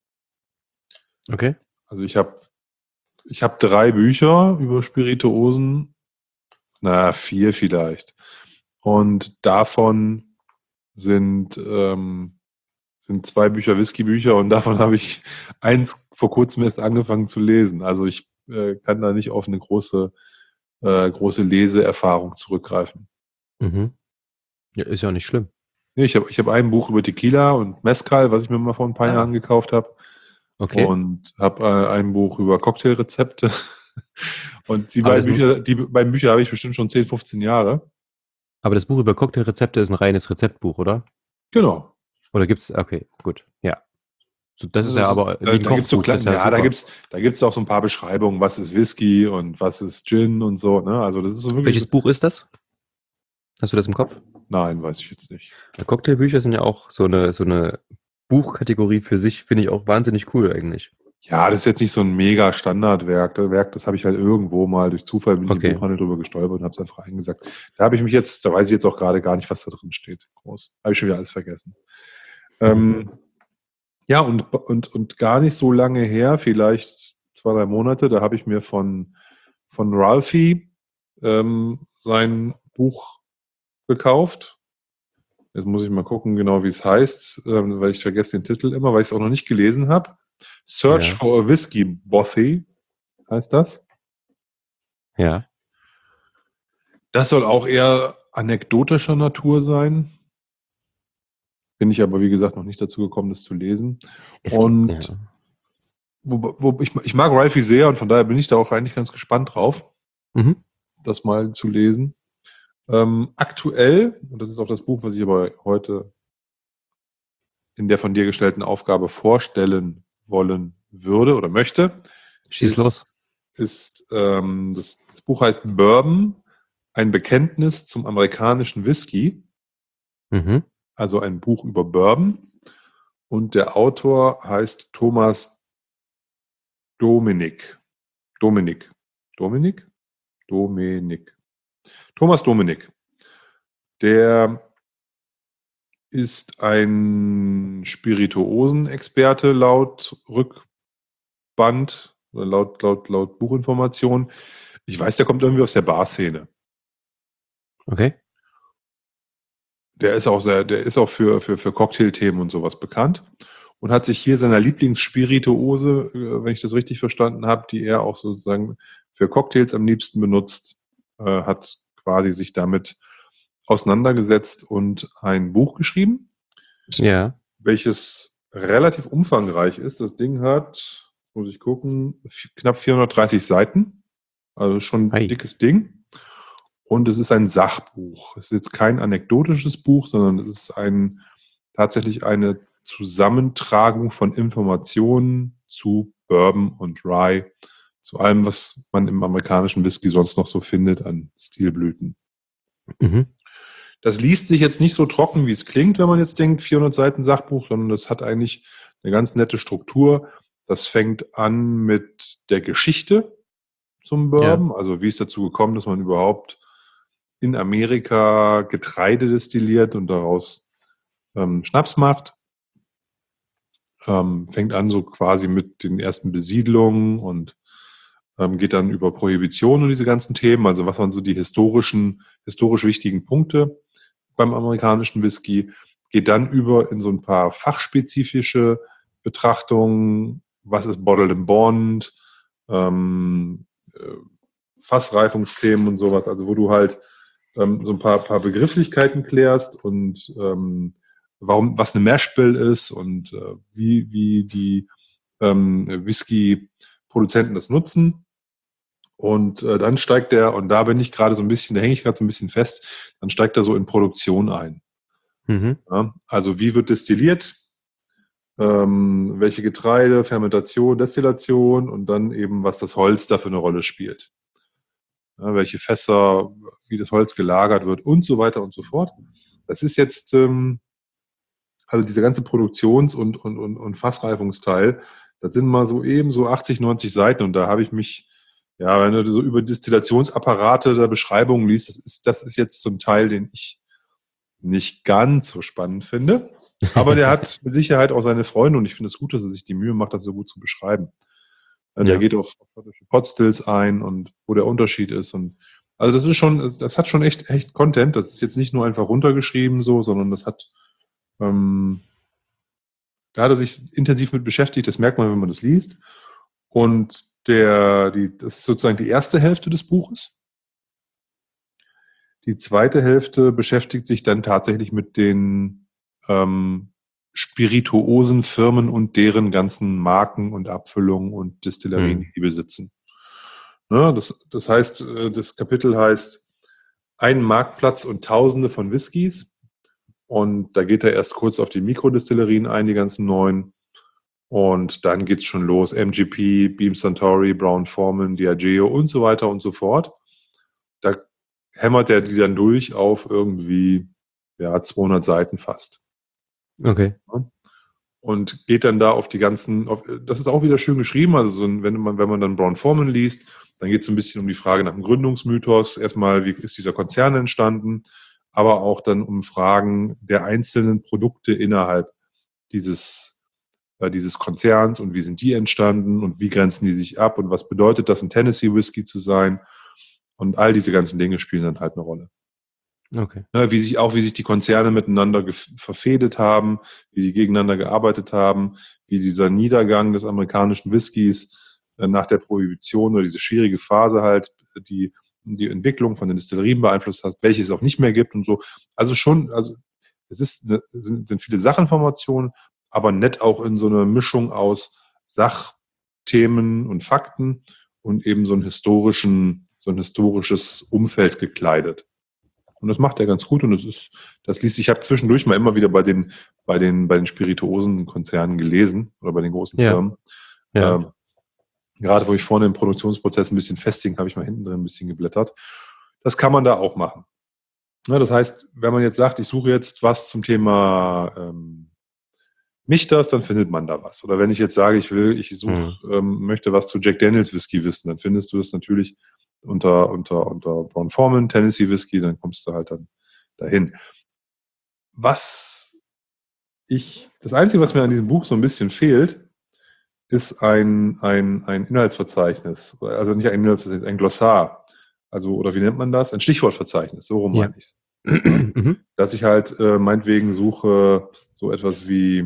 Speaker 2: Okay.
Speaker 1: Also ich habe ich hab drei Bücher über Spirituosen, na, vier vielleicht. Und davon sind, ähm, sind zwei Bücher Whisky-Bücher und davon habe ich eins vor kurzem erst angefangen zu lesen. Also ich äh, kann da nicht auf eine große, äh, große Leseerfahrung zurückgreifen.
Speaker 2: Mhm. Ja, ist ja auch nicht schlimm.
Speaker 1: Nee, ich habe ich hab ein Buch über Tequila und Mezcal, was ich mir mal vor ein paar
Speaker 2: Ah,
Speaker 1: Jahren gekauft habe.
Speaker 2: okay.
Speaker 1: Und habe äh, ein Buch über Cocktailrezepte. Und die
Speaker 2: Aber
Speaker 1: beiden
Speaker 2: das,
Speaker 1: Bücher, die beiden Bücher habe ich bestimmt schon zehn, fünfzehn Jahre.
Speaker 2: aber das Buch über Cocktailrezepte ist ein reines Rezeptbuch, oder?
Speaker 1: Genau.
Speaker 2: Oder gibt's, okay, gut, ja. So, das ist ja
Speaker 1: Das ist,
Speaker 2: aber
Speaker 1: da
Speaker 2: wie ein
Speaker 1: da gibt es so
Speaker 2: Kochbuch, das ist
Speaker 1: kleine,
Speaker 2: ja
Speaker 1: ja, da
Speaker 2: super.
Speaker 1: gibt's, da gibt's auch so ein paar Beschreibungen, was ist Whisky und was ist Gin und so. Ne? Also das ist so wirklich so,
Speaker 2: Welches Buch ist das? Hast du das im Kopf?
Speaker 1: nein, weiß ich jetzt nicht.
Speaker 2: Ja, Cocktailbücher sind ja auch so eine, so eine Buchkategorie für sich, finde ich auch wahnsinnig cool eigentlich.
Speaker 1: Ja, das ist jetzt nicht so ein mega Standardwerk. Das Werk, das habe ich halt irgendwo mal durch Zufall bin ich im
Speaker 2: Okay.
Speaker 1: Buchhandel drüber gestolpert und habe es einfach eingesagt. Da habe ich mich jetzt, da weiß ich jetzt auch gerade gar nicht, was da drin steht. Groß. Habe ich schon wieder alles vergessen.
Speaker 2: Mhm.
Speaker 1: Ähm, ja, und, und, und gar nicht so lange her, vielleicht zwei, drei Monate, da habe ich mir von, von Ralphie ähm, sein Buch gekauft. Jetzt muss ich mal gucken, genau wie es heißt, ähm, weil ich vergesse den Titel immer, weil ich es auch noch nicht gelesen habe. Search
Speaker 2: Ja,
Speaker 1: for a Whiskey Bothy heißt das.
Speaker 2: ja.
Speaker 1: Das soll auch eher anekdotischer Natur sein. Bin ich aber, wie gesagt, noch nicht dazu gekommen, das zu lesen.
Speaker 2: Es gibt, ja.
Speaker 1: Und wo, wo, ich, ich mag Ralphie sehr und von daher bin ich da auch eigentlich ganz gespannt drauf,
Speaker 2: Mhm.
Speaker 1: das mal zu lesen. Ähm, aktuell, und das ist auch das Buch, was ich aber heute in der von dir gestellten Aufgabe vorstellen wollen würde oder möchte,
Speaker 2: Schieß los.
Speaker 1: ist, ist ähm, das, das Buch heißt Bourbon, ein Bekenntnis zum amerikanischen Whisky,
Speaker 2: Mhm.
Speaker 1: also ein Buch über Bourbon. Und der Autor heißt Thomas Dominik. Dominik. Dominik? Dominik. Thomas Dominik. Der ist ein Spirituosenexperte laut Rückband oder laut, laut, laut Buchinformation. Ich weiß, der kommt irgendwie aus der Barszene.
Speaker 2: Okay.
Speaker 1: Der ist auch sehr, der ist auch für, für, für Cocktailthemen und sowas bekannt und hat sich hier seiner Lieblingsspirituose, äh, wenn ich das richtig verstanden habe, die er auch sozusagen für Cocktails am liebsten benutzt, äh, hat quasi sich damit auseinandergesetzt und ein Buch geschrieben,
Speaker 2: Ja.
Speaker 1: welches relativ umfangreich ist. Das Ding hat, muss ich gucken, knapp vierhundertdreißig Seiten, also schon ein
Speaker 2: Hi.
Speaker 1: dickes Ding. Und es ist ein Sachbuch. Es ist jetzt kein anekdotisches Buch, sondern es ist ein, tatsächlich eine Zusammentragung von Informationen zu Bourbon und Rye, zu allem, was man im amerikanischen Whisky sonst noch so findet an Stilblüten.
Speaker 2: Mhm.
Speaker 1: Das liest sich jetzt nicht so trocken, wie es klingt, wenn man jetzt denkt, vierhundert Seiten Sachbuch, sondern das hat eigentlich eine ganz nette Struktur. Das fängt an mit der Geschichte zum Bourbon, ja. Also wie es dazu gekommen, dass man überhaupt in Amerika Getreide destilliert und daraus ähm, Schnaps macht. Ähm, fängt an so quasi mit den ersten Besiedlungen und ähm, geht dann über Prohibition und diese ganzen Themen, also was waren so die historischen, historisch wichtigen Punkte beim amerikanischen Whisky, geht dann über in so ein paar fachspezifische Betrachtungen, was ist Bottled in Bond, ähm, äh, Fassreifungsthemen und sowas, also wo du halt ähm, so ein paar, paar Begrifflichkeiten klärst und ähm, warum, was eine Mash Bill ist und äh, wie, wie die ähm, Whisky-Produzenten das nutzen. Und äh, dann steigt er, und da bin ich gerade so ein bisschen, da hänge ich gerade so ein bisschen fest, dann steigt er so in Produktion ein.
Speaker 2: Mhm.
Speaker 1: Ja, also wie wird destilliert, ähm, welche Getreide, Fermentation, Destillation und dann eben, was das Holz da für eine Rolle spielt. Ja, welche Fässer, wie das Holz gelagert wird und so weiter und so fort. Das ist jetzt, ähm, also dieser ganze Produktions- und, und, und, und Fassreifungsteil, das sind mal so eben so achtzig, neunzig Seiten und da habe ich mich, ja, wenn du so über Destillationsapparate der Beschreibungen liest, das ist, das ist jetzt so ein Teil, den ich nicht ganz so spannend finde. Aber der hat mit Sicherheit auch seine Freunde und ich finde es gut, dass er sich die Mühe macht, das so gut zu beschreiben. Ja. Der geht auf Potstills ein und wo der Unterschied ist. Und also das ist schon, das hat schon echt, echt Content. Das ist jetzt nicht nur einfach runtergeschrieben so, sondern das hat, ähm, da hat er sich intensiv mit beschäftigt. Das merkt man, wenn man das liest. Und der, die, das ist sozusagen die erste Hälfte des Buches. Die zweite Hälfte beschäftigt sich dann tatsächlich mit den ähm, Spirituosenfirmen und deren ganzen Marken und Abfüllungen und Destillerien,
Speaker 2: Mhm.
Speaker 1: die die besitzen. Ne, das, das heißt, das Kapitel heißt Ein Marktplatz und Tausende von Whiskys. Und da geht er erst kurz auf die Mikrodestillerien ein, die ganzen neuen. Und dann geht's schon los. M G P, Beam Suntory, Brown-Forman, Diageo und so weiter und so fort. Da hämmert er die dann durch auf irgendwie ja, zweihundert Seiten fast.
Speaker 2: Okay.
Speaker 1: Und geht dann da auf die ganzen, auf, das ist auch wieder schön geschrieben, also so ein, wenn man, wenn man dann Brown-Forman liest, dann geht es so ein bisschen um die Frage nach dem Gründungsmythos. Erstmal, wie ist dieser Konzern entstanden, aber auch dann um Fragen der einzelnen Produkte innerhalb dieses, äh, dieses Konzerns und wie sind die entstanden und wie grenzen die sich ab und was bedeutet das, ein Tennessee Whisky zu sein. Und all diese ganzen Dinge spielen dann halt eine Rolle.
Speaker 2: Okay.
Speaker 1: Ne, wie sich, auch wie sich die Konzerne miteinander gef- verfehdet haben, wie die gegeneinander gearbeitet haben, wie dieser Niedergang des amerikanischen Whiskys äh, nach der Prohibition oder diese schwierige Phase halt, die die Entwicklung von den Destillerien beeinflusst hat, welche es auch nicht mehr gibt und so. Also schon, also es ist, es sind, sind viele Sachinformationen, aber nett auch in so einer Mischung aus Sachthemen und Fakten und eben so einen historischen, so ein historisches Umfeld gekleidet. Und das macht er ganz gut und das ist, das liest sich, ich habe zwischendurch mal immer wieder bei den, bei den, bei den Spirituosenkonzernen gelesen oder bei den großen
Speaker 2: Ja.
Speaker 1: Firmen.
Speaker 2: Ja.
Speaker 1: Ähm, gerade wo ich vorne im Produktionsprozess ein bisschen festhing, habe ich mal hinten drin ein bisschen geblättert. Das kann man da auch machen. Ja, das heißt, wenn man jetzt sagt, ich suche jetzt was zum Thema ähm, Michters, dann findet man da was. Oder wenn ich jetzt sage, ich will, ich suche,
Speaker 2: Mhm.
Speaker 1: ähm, möchte was zu Jack Daniels Whisky wissen, dann findest du das natürlich unter, unter, unter Brown-Forman, Tennessee Whisky, dann kommst du halt dann dahin. Was ich, das Einzige, was mir an diesem Buch so ein bisschen fehlt, ist ein, ein, ein Inhaltsverzeichnis. Also nicht ein Inhaltsverzeichnis, ein Glossar. Also, oder wie nennt man das? Ein Stichwortverzeichnis, so rum
Speaker 2: Ja.
Speaker 1: meine ich es. Ja? Dass ich halt äh, meinetwegen suche so etwas wie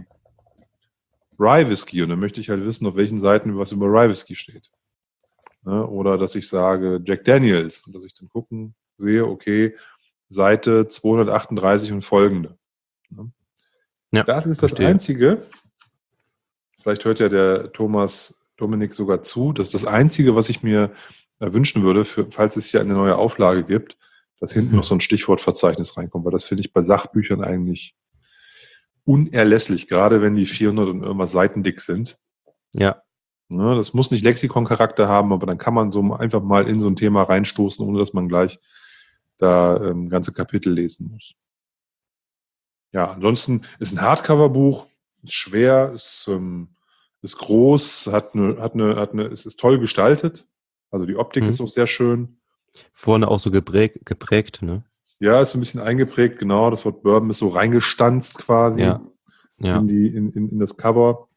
Speaker 1: Rye Whisky und dann möchte ich halt wissen, auf welchen Seiten was über Rye Whisky steht. Ne? Oder dass ich sage Jack Daniels und dass ich dann gucken sehe, okay, Seite zweihundertachtunddreißig und folgende. Ne?
Speaker 2: Ja,
Speaker 1: Das ist
Speaker 2: verstehe.
Speaker 1: das Einzige, vielleicht hört ja der Thomas Dominik sogar zu, das ist das Einzige, was ich mir wünschen würde, für, falls es hier eine neue Auflage gibt, dass hinten noch so ein Stichwortverzeichnis reinkommt, weil das finde ich bei Sachbüchern eigentlich unerlässlich, gerade wenn die vierhundert und irgendwas Seiten dick sind.
Speaker 2: Ja.
Speaker 1: Ja, das muss nicht Lexikon-Charakter haben, aber dann kann man so einfach mal in so ein Thema reinstoßen, ohne dass man gleich da ähm, ganze Kapitel lesen muss. Ja, ansonsten ist ein Hardcover-Buch, ist schwer, ist, ähm, ist groß, hat eine, hat eine, hat eine, es ist toll gestaltet. Also die Optik
Speaker 2: Mhm.
Speaker 1: ist auch sehr schön.
Speaker 2: Vorne auch so geprägt, geprägt, ne?
Speaker 1: Ja, ist so ein bisschen eingeprägt, genau. Das Wort Bourbon ist so reingestanzt quasi
Speaker 2: Ja. Ja.
Speaker 1: in, die, in, in, in das Cover.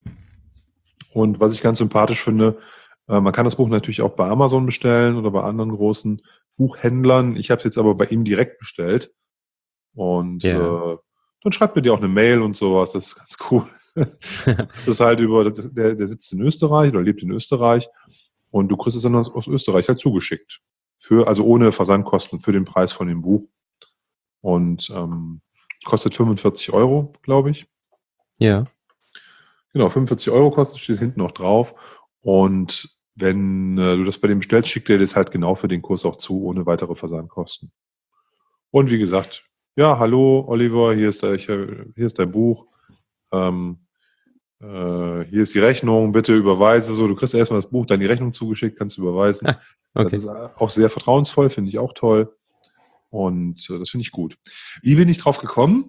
Speaker 1: Und was ich ganz sympathisch finde, äh, man kann das Buch natürlich auch bei Amazon bestellen oder bei anderen großen Buchhändlern. Ich habe es jetzt aber bei ihm direkt bestellt. Und
Speaker 2: Ja.
Speaker 1: äh, dann schreibt mir dir auch eine Mail und sowas. Das ist ganz cool. Das ist halt über, der, der sitzt in Österreich oder lebt in Österreich. Und du kriegst es dann aus, aus Österreich halt zugeschickt. Für, also ohne Versandkosten für den Preis von dem Buch. Und ähm, kostet fünfundvierzig Euro, glaube ich.
Speaker 2: Ja.
Speaker 1: Genau, fünfundvierzig Euro kostet, steht hinten noch drauf. Und wenn äh, du das bei dem bestellst, schickt er das halt genau für den Kurs auch zu, ohne weitere Versandkosten. Und wie gesagt, ja, hallo Oliver, hier ist, der, hier ist dein Buch. Ähm, äh, hier ist die Rechnung, bitte überweise. So, du kriegst erstmal das Buch, dann die Rechnung zugeschickt, kannst du überweisen.
Speaker 2: Ah, okay.
Speaker 1: Das ist auch sehr vertrauensvoll, finde ich auch toll. Und äh, das finde ich gut. Wie bin ich drauf gekommen?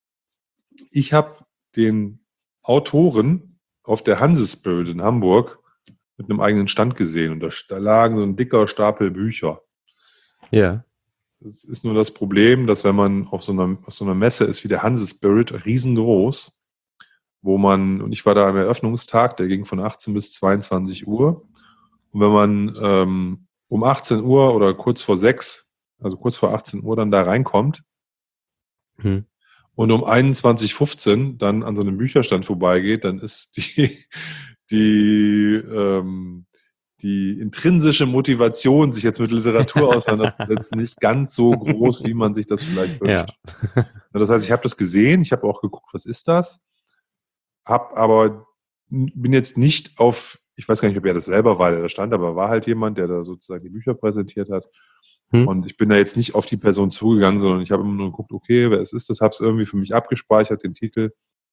Speaker 1: Ich habe den Autoren auf der Hansespirit in Hamburg mit einem eigenen Stand gesehen und da, da lagen so ein dicker Stapel Bücher.
Speaker 2: Ja.
Speaker 1: Es ist nur das Problem, dass wenn man auf so einer, auf so einer Messe ist wie der Hansespirit, riesengroß, wo man, und ich war da am Eröffnungstag, der ging von achtzehn bis zweiundzwanzig Uhr. Und wenn man ähm, um achtzehn Uhr oder kurz vor sechs, also kurz vor achtzehn Uhr dann da reinkommt,
Speaker 2: Hm.
Speaker 1: und um einundzwanzig Uhr fünfzehn dann an so einem Bücherstand vorbeigeht, dann ist die, die, ähm, die intrinsische Motivation, sich jetzt mit Literatur auseinanderzusetzen, nicht ganz so groß, wie man sich das vielleicht wünscht.
Speaker 2: Ja.
Speaker 1: Das heißt, ich habe das gesehen, ich habe auch geguckt, was ist das, hab aber bin jetzt nicht auf, ich weiß gar nicht, ob er das selber war, der da stand, aber war halt jemand, der da sozusagen die Bücher präsentiert hat.
Speaker 2: Hm.
Speaker 1: Und ich bin da jetzt nicht auf die Person zugegangen, sondern ich habe immer nur geguckt, okay, wer es ist, das habe es irgendwie für mich abgespeichert, den Titel.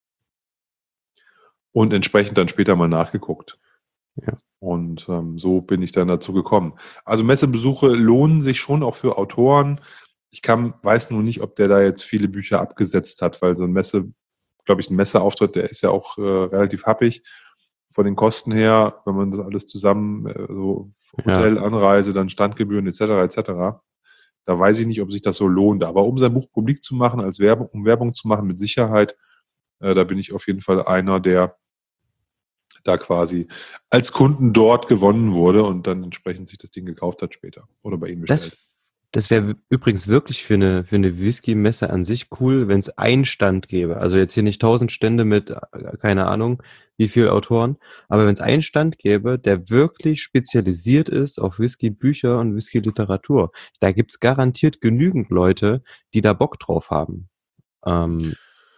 Speaker 1: Und entsprechend dann später mal nachgeguckt.
Speaker 2: Ja.
Speaker 1: Und ähm, so bin ich dann dazu gekommen. Also Messebesuche lohnen sich schon auch für Autoren. Ich kann, weiß nur nicht, ob der da jetzt viele Bücher abgesetzt hat, weil so ein Messe, glaube ich, ein Messeauftritt, der ist ja auch äh, relativ happig von den Kosten her, wenn man das alles zusammen, äh, so Hotel,
Speaker 2: Ja.
Speaker 1: Anreise, dann Standgebühren et cetera et cetera. Da weiß ich nicht, ob sich das so lohnt. Aber um sein Buch publik zu machen, als Werbung, um Werbung zu machen, mit Sicherheit, äh, da bin ich auf jeden Fall einer, der da quasi als Kunden dort gewonnen wurde und dann entsprechend sich das Ding gekauft hat später oder bei ihm bestellt.
Speaker 2: Das, das wäre übrigens wirklich für eine, für eine Whisky-Messe an sich cool, wenn es einen Stand gäbe. Also jetzt hier nicht tausend Stände mit, äh, keine Ahnung, wie viele Autoren, aber wenn es einen Stand gäbe, der wirklich spezialisiert ist auf Whisky-Bücher und Whisky-Literatur, da gibt's garantiert genügend Leute, die da Bock drauf haben. Ähm,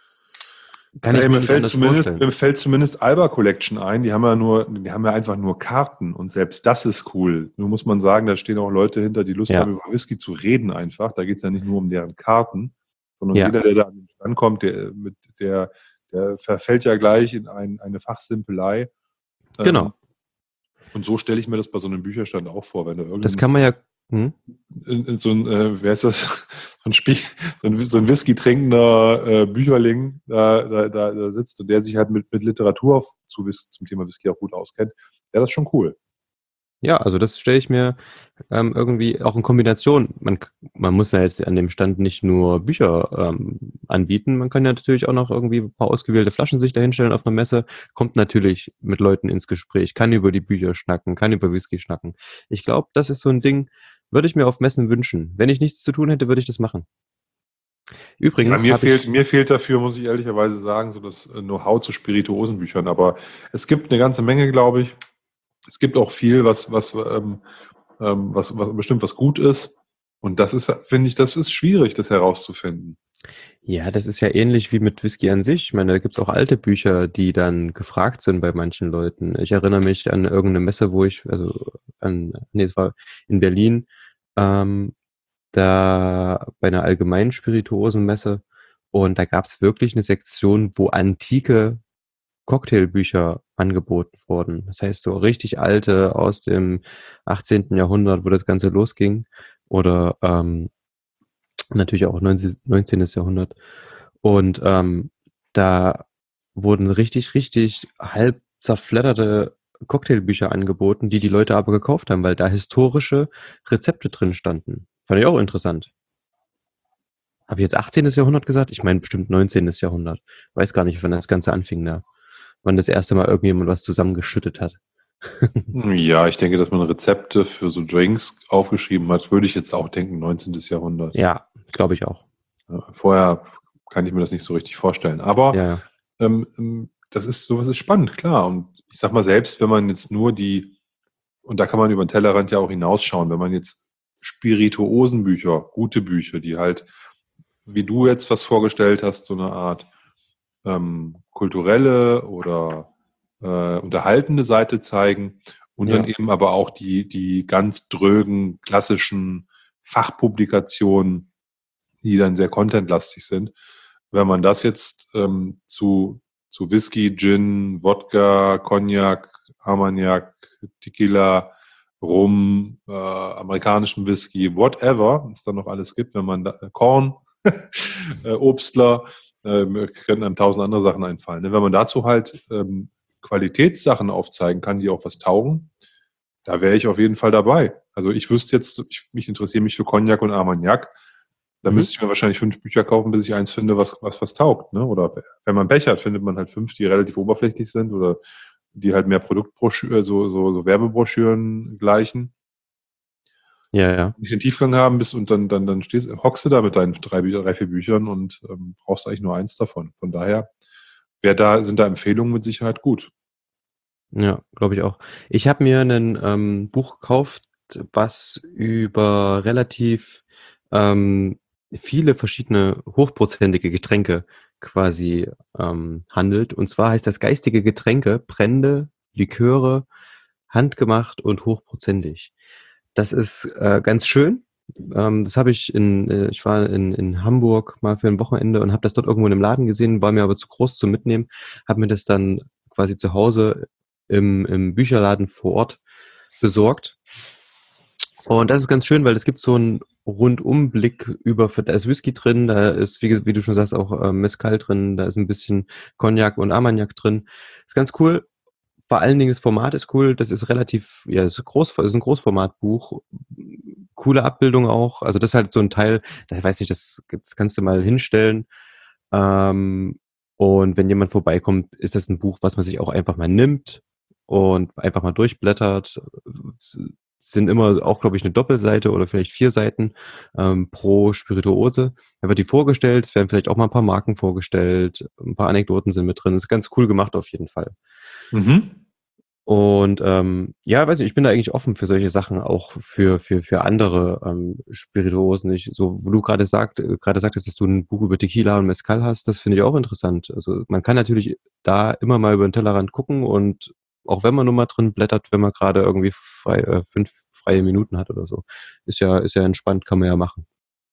Speaker 2: kann ich
Speaker 1: Hey,
Speaker 2: mir
Speaker 1: mir
Speaker 2: nicht
Speaker 1: fällt
Speaker 2: anders
Speaker 1: zumindest,
Speaker 2: vorstellen.
Speaker 1: mir fällt zumindest Alba Collection ein. Die haben ja nur, die haben ja einfach nur Karten und selbst das ist cool. Nur muss man sagen, da stehen auch Leute hinter, die Lust
Speaker 2: Ja.
Speaker 1: haben, über Whisky zu reden einfach. Da geht es ja nicht nur um deren Karten, sondern
Speaker 2: Ja.
Speaker 1: jeder, der da an den Stand kommt, der, mit, der, der verfällt ja gleich in ein, eine Fachsimpelei. Ähm,
Speaker 2: Genau.
Speaker 1: Und so stelle ich mir das bei so einem Bücherstand auch vor, wenn du
Speaker 2: Das
Speaker 1: irgendein,
Speaker 2: kann man ja. Hm?
Speaker 1: in, in so ein, äh, wer ist das, so ein, Spiel, so ein, so ein Whisky trinkender äh, Bücherling da, da, da, da sitzt und der sich halt mit, mit Literatur auf, zu Whisky, zum Thema Whisky auch gut auskennt. Ja, das ist schon cool.
Speaker 2: Ja, also das stelle ich mir ähm, irgendwie auch in Kombination. Man, man muss ja jetzt an dem Stand nicht nur Bücher ähm, anbieten, man kann ja natürlich auch noch irgendwie ein paar ausgewählte Flaschen sich dahinstellen auf einer Messe, kommt natürlich mit Leuten ins Gespräch, kann über die Bücher schnacken, kann über Whisky schnacken. Ich glaube, das ist so ein Ding, würde ich mir auf Messen wünschen. Wenn ich nichts zu tun hätte, würde ich das machen.
Speaker 1: Ja,
Speaker 2: Übrigens
Speaker 1: mir
Speaker 2: habe
Speaker 1: fehlt,
Speaker 2: ich,
Speaker 1: mir fehlt dafür, muss ich ehrlicherweise sagen, so das äh, Know-how zu Spirituosenbüchern. Aber es gibt eine ganze Menge, glaube ich. Es gibt auch viel, was, was, ähm, ähm, was, was bestimmt was gut ist. Und das ist, finde ich, das ist schwierig, das herauszufinden.
Speaker 2: ja, das ist ja ähnlich wie mit Whisky an sich. Ich meine, da gibt's auch alte Bücher, die dann gefragt sind bei manchen Leuten. Ich erinnere mich an irgendeine Messe, wo ich, also an, nee, es war in Berlin, ähm, da bei einer allgemeinen Spirituosenmesse und da gab es wirklich eine Sektion, wo antike Cocktailbücher angeboten wurden. Das heißt, so richtig alte aus dem achtzehnten. Jahrhundert, wo das Ganze losging. Oder ähm, natürlich auch neunzehnten. Jahrhundert. Und ähm, da wurden richtig, richtig halb zerfledderte Cocktailbücher angeboten, die die Leute aber gekauft haben, weil da historische Rezepte drin standen. Fand ich auch interessant. Habe ich jetzt achtzehnten. Jahrhundert gesagt? Ich meine bestimmt neunzehnten. Jahrhundert. Weiß gar nicht, wann das Ganze anfing da. Wann das erste Mal irgendjemand was zusammengeschüttet hat.
Speaker 1: Ja, ich denke, dass man Rezepte für so Drinks aufgeschrieben hat, würde ich jetzt auch denken, neunzehnten. Jahrhundert.
Speaker 2: Ja, glaube ich auch.
Speaker 1: Ja, vorher kann ich mir das nicht so richtig vorstellen. Aber
Speaker 2: Ja, ja.
Speaker 1: ähm, ähm, das ist, sowas ist spannend, klar. Und ich sag mal, selbst wenn man jetzt nur die, und da kann man über den Tellerrand ja auch hinausschauen, wenn man jetzt Spirituosenbücher, gute Bücher, die halt, wie du jetzt was vorgestellt hast, so eine Art ähm, kulturelle oder äh, unterhaltende Seite zeigen und dann
Speaker 2: Ja,
Speaker 1: eben aber auch die, die ganz drögen, klassischen Fachpublikationen, die dann sehr contentlastig sind. Wenn man das jetzt ähm, zu, zu Whisky, Gin, Wodka, Cognac, Armagnac, Tequila, Rum, äh, amerikanischen Whisky, whatever es da noch alles gibt, wenn man da, Korn, äh, Obstler, äh, können einem tausend andere Sachen einfallen. Ne? Wenn man dazu halt ähm, Qualitätssachen aufzeigen kann, die auch was taugen, da wäre ich auf jeden Fall dabei. Also ich wüsste jetzt, ich, mich interessiere mich für Cognac und Armagnac. Da
Speaker 2: mhm.
Speaker 1: müsste ich mir wahrscheinlich fünf Bücher kaufen, bis ich eins finde, was was, was taugt. Ne? Oder wenn man Pech hat, findet man halt fünf, die relativ oberflächlich sind oder die halt mehr Produktbroschüren, so, so, so Werbebroschüren gleichen,
Speaker 2: Ja, ja.
Speaker 1: nicht den Tiefgang haben bist und dann, dann, dann stehst, hockst du da mit deinen drei, Bü- drei vier Büchern und ähm, brauchst eigentlich nur eins davon. Von daher wär da, sind da Empfehlungen mit Sicherheit gut.
Speaker 2: Ja, glaube ich auch. Ich habe mir ein ähm, Buch gekauft, was über relativ ähm, viele verschiedene hochprozentige Getränke quasi ähm, handelt. Und zwar heißt das geistige Getränke, Brände, Liköre, handgemacht und hochprozentig. Das ist äh, ganz schön. Ähm, das habe ich in, äh, ich war in, in Hamburg mal für ein Wochenende und habe das dort irgendwo in einem Laden gesehen, war mir aber zu groß zum Mitnehmen, habe mir das dann quasi zu Hause im, im Bücherladen vor Ort besorgt. Und das ist ganz schön, weil es gibt so einen Rundumblick über, da ist Whisky drin, da ist, wie, wie du schon sagst, auch äh, Mezcal drin, da ist ein bisschen Cognac und Armagnac drin. Ist ganz cool. Vor allen Dingen das Format ist cool, das ist relativ, ja, es ist groß, es ist ein Großformatbuch. Coole Abbildung auch. Also das ist halt so ein Teil, das weiß nicht, das, das kannst du mal hinstellen. Ähm, und wenn jemand vorbeikommt, ist das ein Buch, was man sich auch einfach mal nimmt und einfach mal durchblättert. Es sind immer auch, glaube ich, eine Doppelseite oder vielleicht vier Seiten ähm, pro Spirituose. Da wird die vorgestellt, es werden vielleicht auch mal ein paar Marken vorgestellt, ein paar Anekdoten sind mit drin. Das ist ganz cool gemacht auf jeden Fall.
Speaker 1: Mhm.
Speaker 2: Und ähm, ja, weiß nicht, ich bin da eigentlich offen für solche Sachen, auch für für für andere ähm, Spirituosen. Ich, so, wo du gerade sagt, äh, gerade sagtest, dass du ein Buch über Tequila und Mezcal hast, das finde ich auch interessant. Also man kann natürlich da immer mal über den Tellerrand gucken und auch wenn man nur mal drin blättert, wenn man gerade irgendwie frei, äh, fünf freie Minuten hat oder so, ist ja ist ja entspannt, kann man ja machen.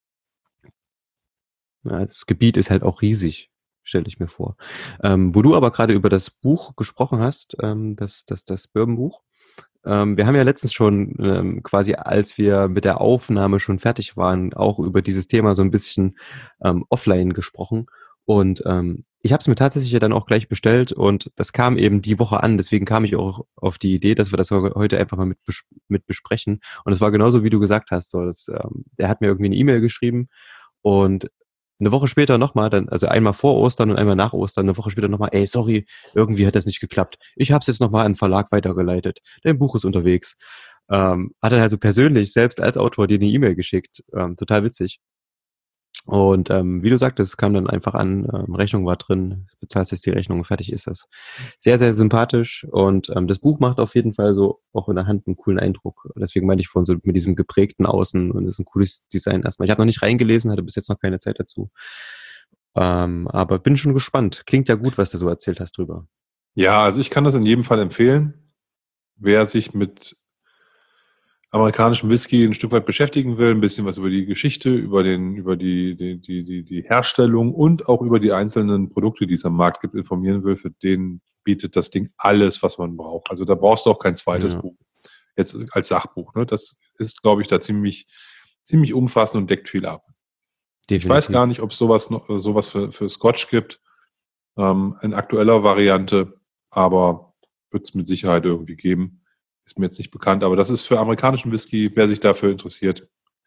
Speaker 2: Ja, das Gebiet ist halt auch riesig, stelle ich mir vor. Ähm, wo du aber gerade über das Buch gesprochen hast, ähm, das, das, das Bourbon-Buch, ähm, wir haben ja letztens schon ähm, quasi, als wir mit der Aufnahme schon fertig waren, auch über dieses Thema so ein bisschen ähm, offline gesprochen. Und ähm, ich habe es mir tatsächlich ja dann auch gleich bestellt und das kam eben die Woche an. Deswegen kam ich auch auf die Idee, dass wir das heute einfach mal mit, bes mit besprechen. Und es war genauso, wie du gesagt hast. So, das, ähm, der hat mir irgendwie eine E-Mail geschrieben und eine Woche später nochmal, dann, also einmal vor Ostern und einmal nach Ostern, eine Woche später nochmal, ey, sorry, irgendwie hat das nicht geklappt. Ich habe es jetzt nochmal an den Verlag weitergeleitet. Dein Buch ist unterwegs. Ähm, hat dann also persönlich, selbst als Autor, dir eine E-Mail geschickt. Ähm, total witzig. Und ähm, wie du sagtest, kam dann einfach an, ähm, Rechnung war drin, bezahlst jetzt die Rechnung und fertig ist das. Sehr, sehr sympathisch und ähm, das Buch macht auf jeden Fall so auch in der Hand einen coolen Eindruck. Deswegen meine ich von so mit diesem geprägten Außen und das ist ein cooles Design erstmal. Ich habe noch nicht reingelesen, hatte bis jetzt noch keine Zeit dazu. Ähm, aber bin schon gespannt. Klingt ja gut, was du so erzählt hast drüber.
Speaker 1: Ja, also ich kann das in jedem Fall empfehlen. Wer sich mit amerikanischen Whisky ein Stück weit beschäftigen will, ein bisschen was über die Geschichte, über den, über die, die, die, die, die Herstellung und auch über die einzelnen Produkte, die es am Markt gibt, informieren will, für den bietet das Ding alles, was man braucht. Also da brauchst du auch kein zweites
Speaker 2: Ja,
Speaker 1: Buch, jetzt als Sachbuch. Ne? Das ist, glaube ich, da ziemlich, ziemlich umfassend und deckt viel ab. Ich weiß gar
Speaker 2: definitiv.
Speaker 1: nicht, ob es sowas noch, sowas für, für Scotch gibt, ähm, in aktueller Variante, aber wird es mit Sicherheit irgendwie geben. Ist mir jetzt nicht bekannt, aber das ist für amerikanischen Whisky, wer sich dafür interessiert.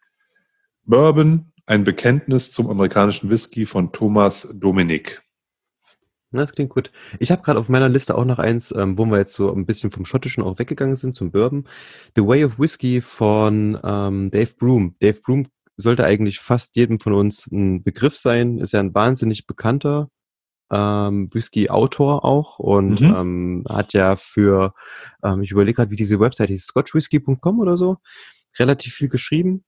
Speaker 1: Bourbon, ein Bekenntnis zum amerikanischen Whisky von Thomas Dominik.
Speaker 2: Na, das klingt gut. Ich habe gerade auf meiner Liste auch noch eins, ähm, wo wir jetzt so ein bisschen vom Schottischen auch weggegangen sind zum Bourbon. The Way of Whiskey von ähm, Dave Broom. Dave Broom sollte eigentlich fast jedem von uns ein Begriff sein. Ist ja ein wahnsinnig bekannter ähm, Whisky-Autor auch und
Speaker 1: Mhm.
Speaker 2: ähm, hat ja für, ähm, ich überlege gerade, wie diese Website hieß, scotch whisky punkt com oder so, relativ viel geschrieben.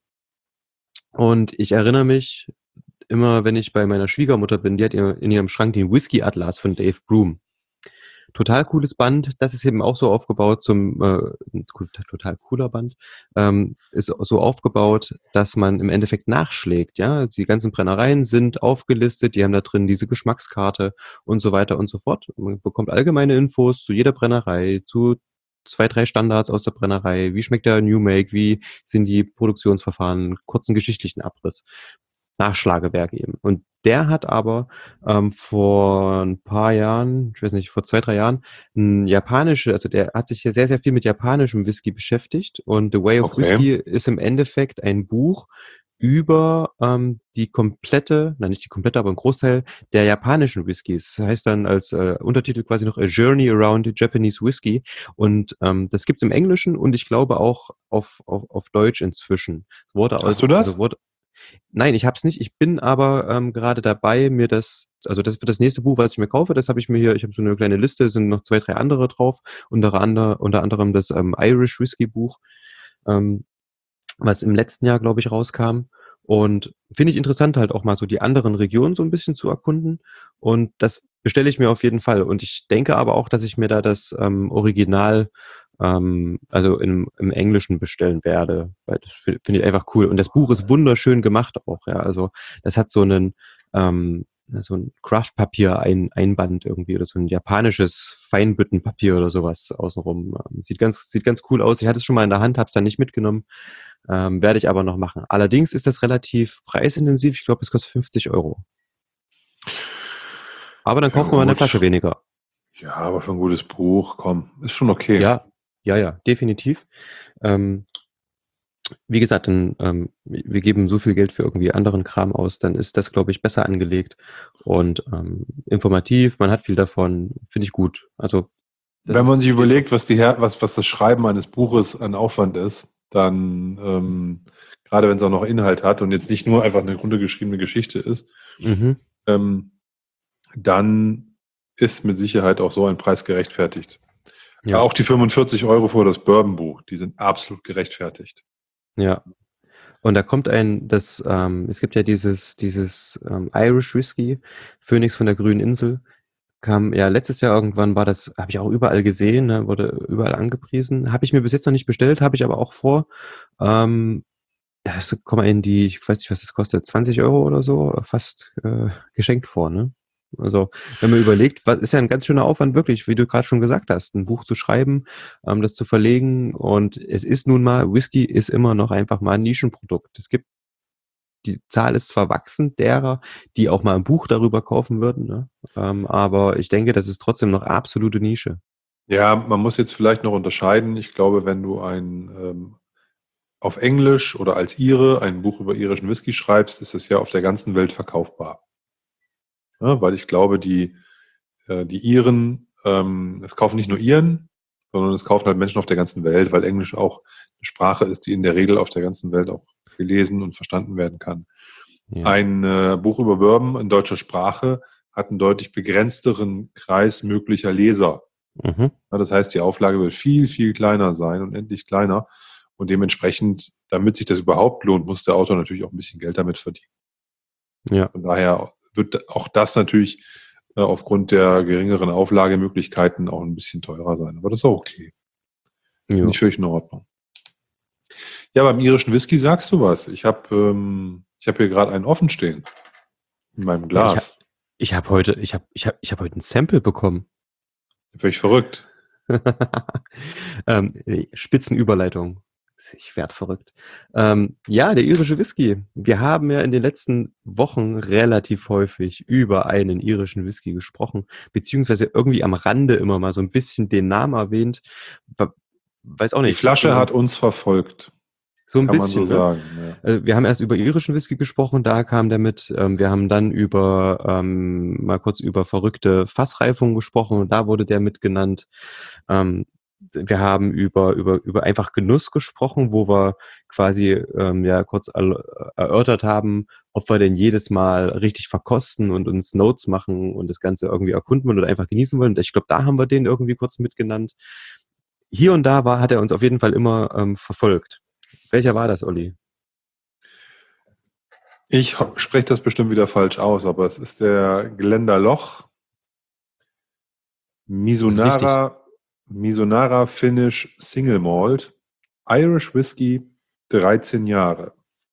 Speaker 2: Und ich erinnere mich immer, wenn ich bei meiner Schwiegermutter bin, die hat in ihrem Schrank den Whisky-Atlas von Dave Broom. Total cooles Band. Das ist eben auch so aufgebaut zum, äh, total cooler Band, ähm, ist so aufgebaut, dass man im Endeffekt nachschlägt, ja. Die ganzen Brennereien sind aufgelistet, die haben da drin diese Geschmackskarte und so weiter und so fort. Man bekommt allgemeine Infos zu jeder Brennerei, zu zwei, drei Standards aus der Brennerei, wie schmeckt der New Make, wie sind die Produktionsverfahren, kurzen geschichtlichen Abriss. Nachschlagewerk eben. Und der hat aber ähm, vor ein paar Jahren, ich weiß nicht, vor zwei, drei Jahren, ein japanische, also der hat sich ja sehr, sehr viel mit japanischem Whisky beschäftigt und The Way of
Speaker 1: Okay.
Speaker 2: Whisky ist im Endeffekt ein Buch über ähm, die komplette, nein, nicht die komplette, aber ein Großteil der japanischen Whiskys. Das heißt dann als äh, Untertitel quasi noch A Journey Around Japanese Whisky und ähm, das gibt's im Englischen und ich glaube auch auf, auf, auf Deutsch inzwischen. Wurde
Speaker 1: Hast
Speaker 2: also,
Speaker 1: du
Speaker 2: also
Speaker 1: das?
Speaker 2: wurde Nein, ich habe es nicht. Ich bin aber ähm, gerade dabei, mir das, also das wird das nächste Buch, was ich mir kaufe. Das habe ich mir hier. Ich habe so eine kleine Liste, sind noch zwei, drei andere drauf. Unter, ander, unter anderem das ähm, Irish Whisky Buch, ähm, was im letzten Jahr, glaube ich, rauskam. Und finde ich interessant, halt auch mal so die anderen Regionen so ein bisschen zu erkunden. Und das bestelle ich mir auf jeden Fall. Und ich denke aber auch, dass ich mir da das ähm, Original, ähm, also im, im Englischen bestellen werde. Weil das fi- finde ich einfach cool. Und das Buch ist wunderschön gemacht auch, ja. Also das hat so einen, ähm, so ein Craftpapier ein, Einband irgendwie oder so ein japanisches Feinbüttenpapier oder sowas außenrum. Ähm, Sieht ganz, sieht ganz cool aus. Ich hatte es schon mal in der Hand, habe es dann nicht mitgenommen. Ähm, werde ich aber noch machen. Allerdings ist das relativ preisintensiv. Ich glaube, es kostet fünfzig Euro. Aber dann
Speaker 1: Ja,
Speaker 2: kauft man mal eine
Speaker 1: gut.
Speaker 2: Flasche weniger.
Speaker 1: Ja, aber für ein gutes Buch, komm, ist schon okay.
Speaker 2: Ja, ja, ja, definitiv. Ähm, wie gesagt, dann, ähm, wir geben so viel Geld für irgendwie anderen Kram aus, dann ist das, glaube ich, besser angelegt und ähm, informativ. Man hat viel davon, finde ich gut. Also das
Speaker 1: Wenn man
Speaker 2: ist,
Speaker 1: sich
Speaker 2: steht
Speaker 1: überlegt,
Speaker 2: auf.
Speaker 1: was die Her was, was das Schreiben eines Buches an Aufwand ist, dann, ähm, gerade wenn es auch noch Inhalt hat und jetzt nicht nur einfach eine runtergeschriebene Geschichte ist,
Speaker 2: Mhm,
Speaker 1: ähm, dann ist mit Sicherheit auch so ein Preis gerechtfertigt.
Speaker 2: ja,
Speaker 1: Auch die fünfundvierzig Euro für das Bourbon-Buch, die sind absolut gerechtfertigt.
Speaker 2: ja. Und da kommt ein, das, ähm, es gibt ja dieses, dieses ähm, Irish Whisky, Phoenix von der Grünen Insel. Kam ja letztes Jahr irgendwann, war das, habe ich auch überall gesehen, ne, wurde überall angepriesen. Habe ich mir bis jetzt noch nicht bestellt, habe ich aber auch vor. Ähm, das kommt mir in die, ich weiß nicht, was das kostet, zwanzig Euro oder so, fast äh, geschenkt vor, ne? Also, wenn man überlegt, was ist ja ein ganz schöner Aufwand, wirklich, wie du gerade schon gesagt hast, ein Buch zu schreiben, ähm, das zu verlegen. Und es ist nun mal, Whisky ist immer noch einfach mal ein Nischenprodukt. Es gibt die Zahl ist zwar wachsend derer, die auch mal ein Buch darüber kaufen würden, ne? Ähm, aber ich denke, das ist trotzdem noch absolute Nische.
Speaker 1: Ja, man muss jetzt vielleicht noch unterscheiden. Ich glaube, wenn du ein ähm, auf Englisch oder als Ire ein Buch über irischen Whisky schreibst, ist es ja auf der ganzen Welt verkaufbar. Ja, weil ich glaube, die, äh, die Iren, ähm, es kaufen nicht nur Iren, sondern es kaufen halt Menschen auf der ganzen Welt, weil Englisch auch eine Sprache ist, die in der Regel auf der ganzen Welt auch gelesen und verstanden werden kann.
Speaker 2: Ja.
Speaker 1: Ein äh, Buch über Bourbon in deutscher Sprache hat einen deutlich begrenzteren Kreis möglicher Leser.
Speaker 2: Mhm.
Speaker 1: Ja, das heißt, die Auflage wird viel, viel kleiner sein und endlich kleiner. Und dementsprechend, damit sich das überhaupt lohnt, muss der Autor natürlich auch ein bisschen Geld damit verdienen.
Speaker 2: Ja.
Speaker 1: Von daher wird auch das natürlich äh, aufgrund der geringeren Auflagemöglichkeiten auch ein bisschen teurer sein. Aber das ist auch okay. Finde
Speaker 2: Ja.
Speaker 1: ich völlig in Ordnung. Ja, beim irischen Whisky sagst du was. Ich habe ähm, ich hab hier gerade einen offen stehen in meinem
Speaker 2: Ja, ich habe
Speaker 1: Glas.
Speaker 2: ich hab heute, ich hab, ich hab, ich hab heute ein Sample bekommen.
Speaker 1: Völlig verrückt.
Speaker 2: ähm, Spitzenüberleitung. Ich werd verrückt. Ähm, ja, der irische Whisky. Wir haben ja in den letzten Wochen relativ häufig über einen irischen Whisky gesprochen, beziehungsweise irgendwie am Rande immer mal so ein bisschen den Namen erwähnt. Be- Weiß auch
Speaker 1: Die
Speaker 2: nicht. Das ging
Speaker 1: Flasche hat
Speaker 2: uns
Speaker 1: uns verfolgt,
Speaker 2: so ein
Speaker 1: kann man so
Speaker 2: bisschen, ne?
Speaker 1: sagen. Ja.
Speaker 2: Also wir haben erst über irischen Whisky gesprochen, da kam der mit. Ähm, wir haben dann über ähm, mal kurz über verrückte Fassreifung gesprochen, da wurde der mit genannt. Ähm, wir haben über über über einfach Genuss gesprochen, wo wir quasi ähm, ja kurz erl- erörtert haben, ob wir denn jedes Mal richtig verkosten und uns Notes machen und das Ganze irgendwie erkunden wollen oder einfach genießen wollen. Ich glaube, da haben wir den irgendwie kurz mitgenannt. Hier und da war, hat er uns auf jeden Fall immer ähm, verfolgt. Welcher war das, Olli?
Speaker 1: Ich ho- spreche das bestimmt wieder falsch aus, aber es ist der Glendalough
Speaker 2: Das ist richtig.
Speaker 1: Mizunara, Mizunara Finnish Single Malt Irish Whisky dreizehn Jahre.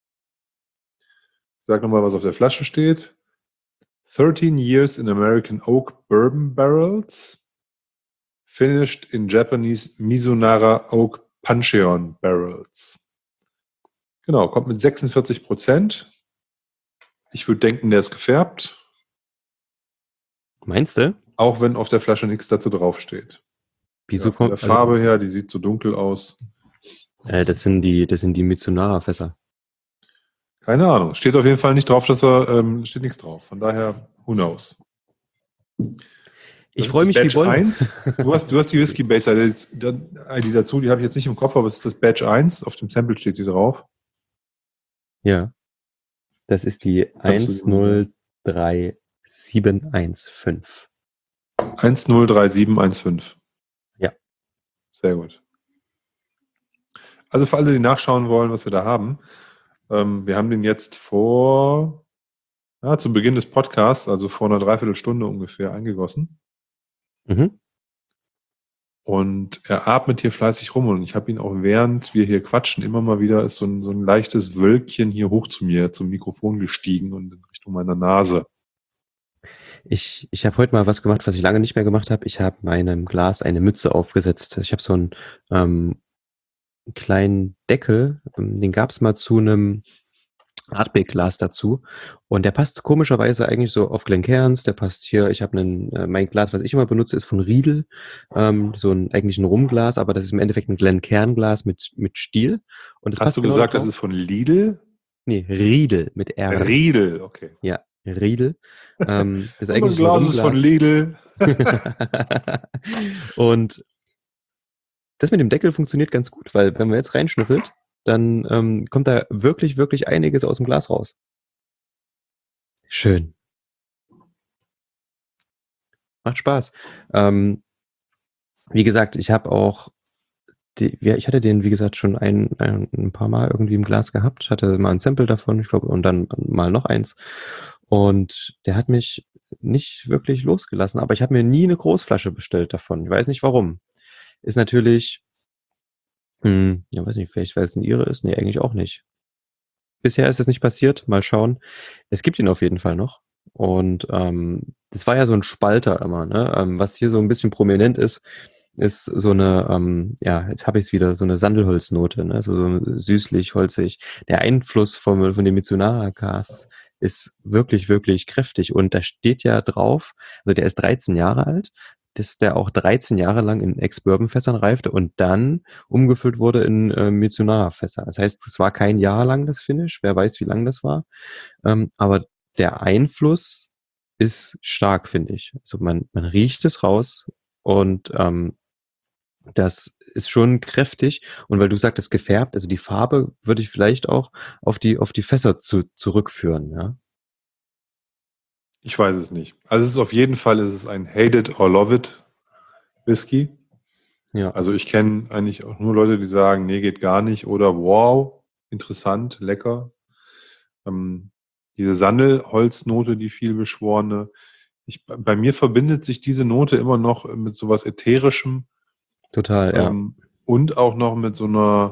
Speaker 1: Ich sag nochmal, was auf der Flasche steht. thirteen years in American Oak Bourbon Barrels, finished in Japanese Mizunara Oak Pancheon Barrels. Genau, kommt mit sechsundvierzig Prozent. Ich würde denken, der ist gefärbt,
Speaker 2: Meinst du?
Speaker 1: auch wenn auf der Flasche nichts dazu draufsteht.
Speaker 2: Wieso
Speaker 1: Ja, von der
Speaker 2: kommt, also,
Speaker 1: Farbe her, die sieht so dunkel aus.
Speaker 2: äh, das sind die, das sind die Mitsunara-Fässer.
Speaker 1: Keine Ahnung. Steht auf jeden Fall nicht drauf, dass er, ähm, steht nichts drauf. Von daher, who knows. Das
Speaker 2: Ich
Speaker 1: ist
Speaker 2: freue
Speaker 1: das
Speaker 2: mich wie
Speaker 1: Badge
Speaker 2: Bolle.
Speaker 1: eins. Du hast, du hast die Whisky Base I D dazu, die habe ich jetzt nicht im Kopf, aber es ist das Badge eins. Auf dem Sample steht die drauf.
Speaker 2: Ja, das ist die
Speaker 1: Kannst du dir
Speaker 2: eins null drei sieben eins fünf.
Speaker 1: eins null drei sieben eins fünf.
Speaker 2: Ja.
Speaker 1: Sehr gut. Also für alle, die nachschauen wollen, was wir da haben. Ähm, wir haben den jetzt vor, ja, zu Beginn des Podcasts, also vor einer Dreiviertelstunde ungefähr, eingegossen.
Speaker 2: Mhm.
Speaker 1: Und er atmet hier fleißig rum und ich habe ihn auch, während wir hier quatschen, immer mal wieder ist so ein, so ein leichtes Wölkchen hier hoch zu mir, zum Mikrofon gestiegen und in Richtung meiner Nase.
Speaker 2: Ich, ich habe heute mal was gemacht, was ich lange nicht mehr gemacht habe. Ich habe meinem Glas eine Mütze aufgesetzt. Ich habe so einen ähm, kleinen Deckel, ähm, den gab es mal zu einem Artback-Glas dazu. Und der passt komischerweise eigentlich so auf Glencairns. Der passt hier. Ich habe einen, äh, mein Glas, was ich immer benutze, ist von Riedel. Ähm, so ein eigentlich ein Rumglas, aber das ist im Endeffekt ein Glencairn-Glas mit, mit Stiel. Und das
Speaker 1: Hast
Speaker 2: passt
Speaker 1: du
Speaker 2: genau da
Speaker 1: gesagt, das
Speaker 2: drauf.
Speaker 1: ist von Lidl?
Speaker 2: Nee, Riedel mit R.
Speaker 1: Riedel, okay.
Speaker 2: Ja, Riedel. Ähm, ist
Speaker 1: Und mein
Speaker 2: eigentlich ein
Speaker 1: Glas ist von
Speaker 2: Rumglas.
Speaker 1: Lidl.
Speaker 2: Und das mit dem Deckel funktioniert ganz gut, weil wenn man jetzt reinschnüffelt, dann ähm, kommt da wirklich, wirklich einiges aus dem Glas raus. Schön. Macht Spaß. Ähm, wie gesagt, ich habe auch, die, ja, ich hatte den, wie gesagt, schon ein, ein, ein paar Mal irgendwie im Glas gehabt. Ich hatte mal ein Sample davon, ich glaube, und dann mal noch eins. Und der hat mich nicht wirklich losgelassen, aber ich habe mir nie eine Großflasche bestellt davon. Ich weiß nicht warum. Ist natürlich, hm, ja, weiß nicht, vielleicht weil es ein Ire ist. Nee, eigentlich auch nicht. Bisher ist es nicht passiert. Mal schauen. Es gibt ihn auf jeden Fall noch. Und ähm, das war ja so ein Spalter immer, ne? Ähm, was hier so ein bisschen prominent ist, ist so eine, ähm, ja, jetzt habe ich es wieder, so eine Sandelholznote, ne? So, so süßlich, holzig. Der Einfluss von, von den Mitsunara-Casts ist wirklich, wirklich kräftig. Und da steht ja drauf, also der ist dreizehn Jahre alt, dass der auch dreizehn Jahre lang in Ex-Bourbon-Fässern reifte und dann umgefüllt wurde in äh, Mitsunara-Fässer. Das heißt, es war kein Jahr lang das Finish, wer weiß, wie lang das war. Ähm, aber der Einfluss ist stark, finde ich. Also man, man riecht es raus und ähm, das ist schon kräftig. Und weil du sagtest gefärbt, also die Farbe würde ich vielleicht auch auf die, auf die Fässer zu, zurückführen, ja.
Speaker 1: Ich weiß es nicht. Also es ist auf jeden Fall, es ist ein Hate it or love it Whisky.
Speaker 2: Ja,
Speaker 1: Also ich kenne eigentlich auch nur Leute, die sagen, nee, geht gar nicht oder wow, interessant, lecker. Ähm, diese Sandelholznote, die viel beschworene. Ich, bei mir verbindet sich diese Note immer noch mit sowas Ätherischem
Speaker 2: total, ja.
Speaker 1: ähm, und auch noch mit so einer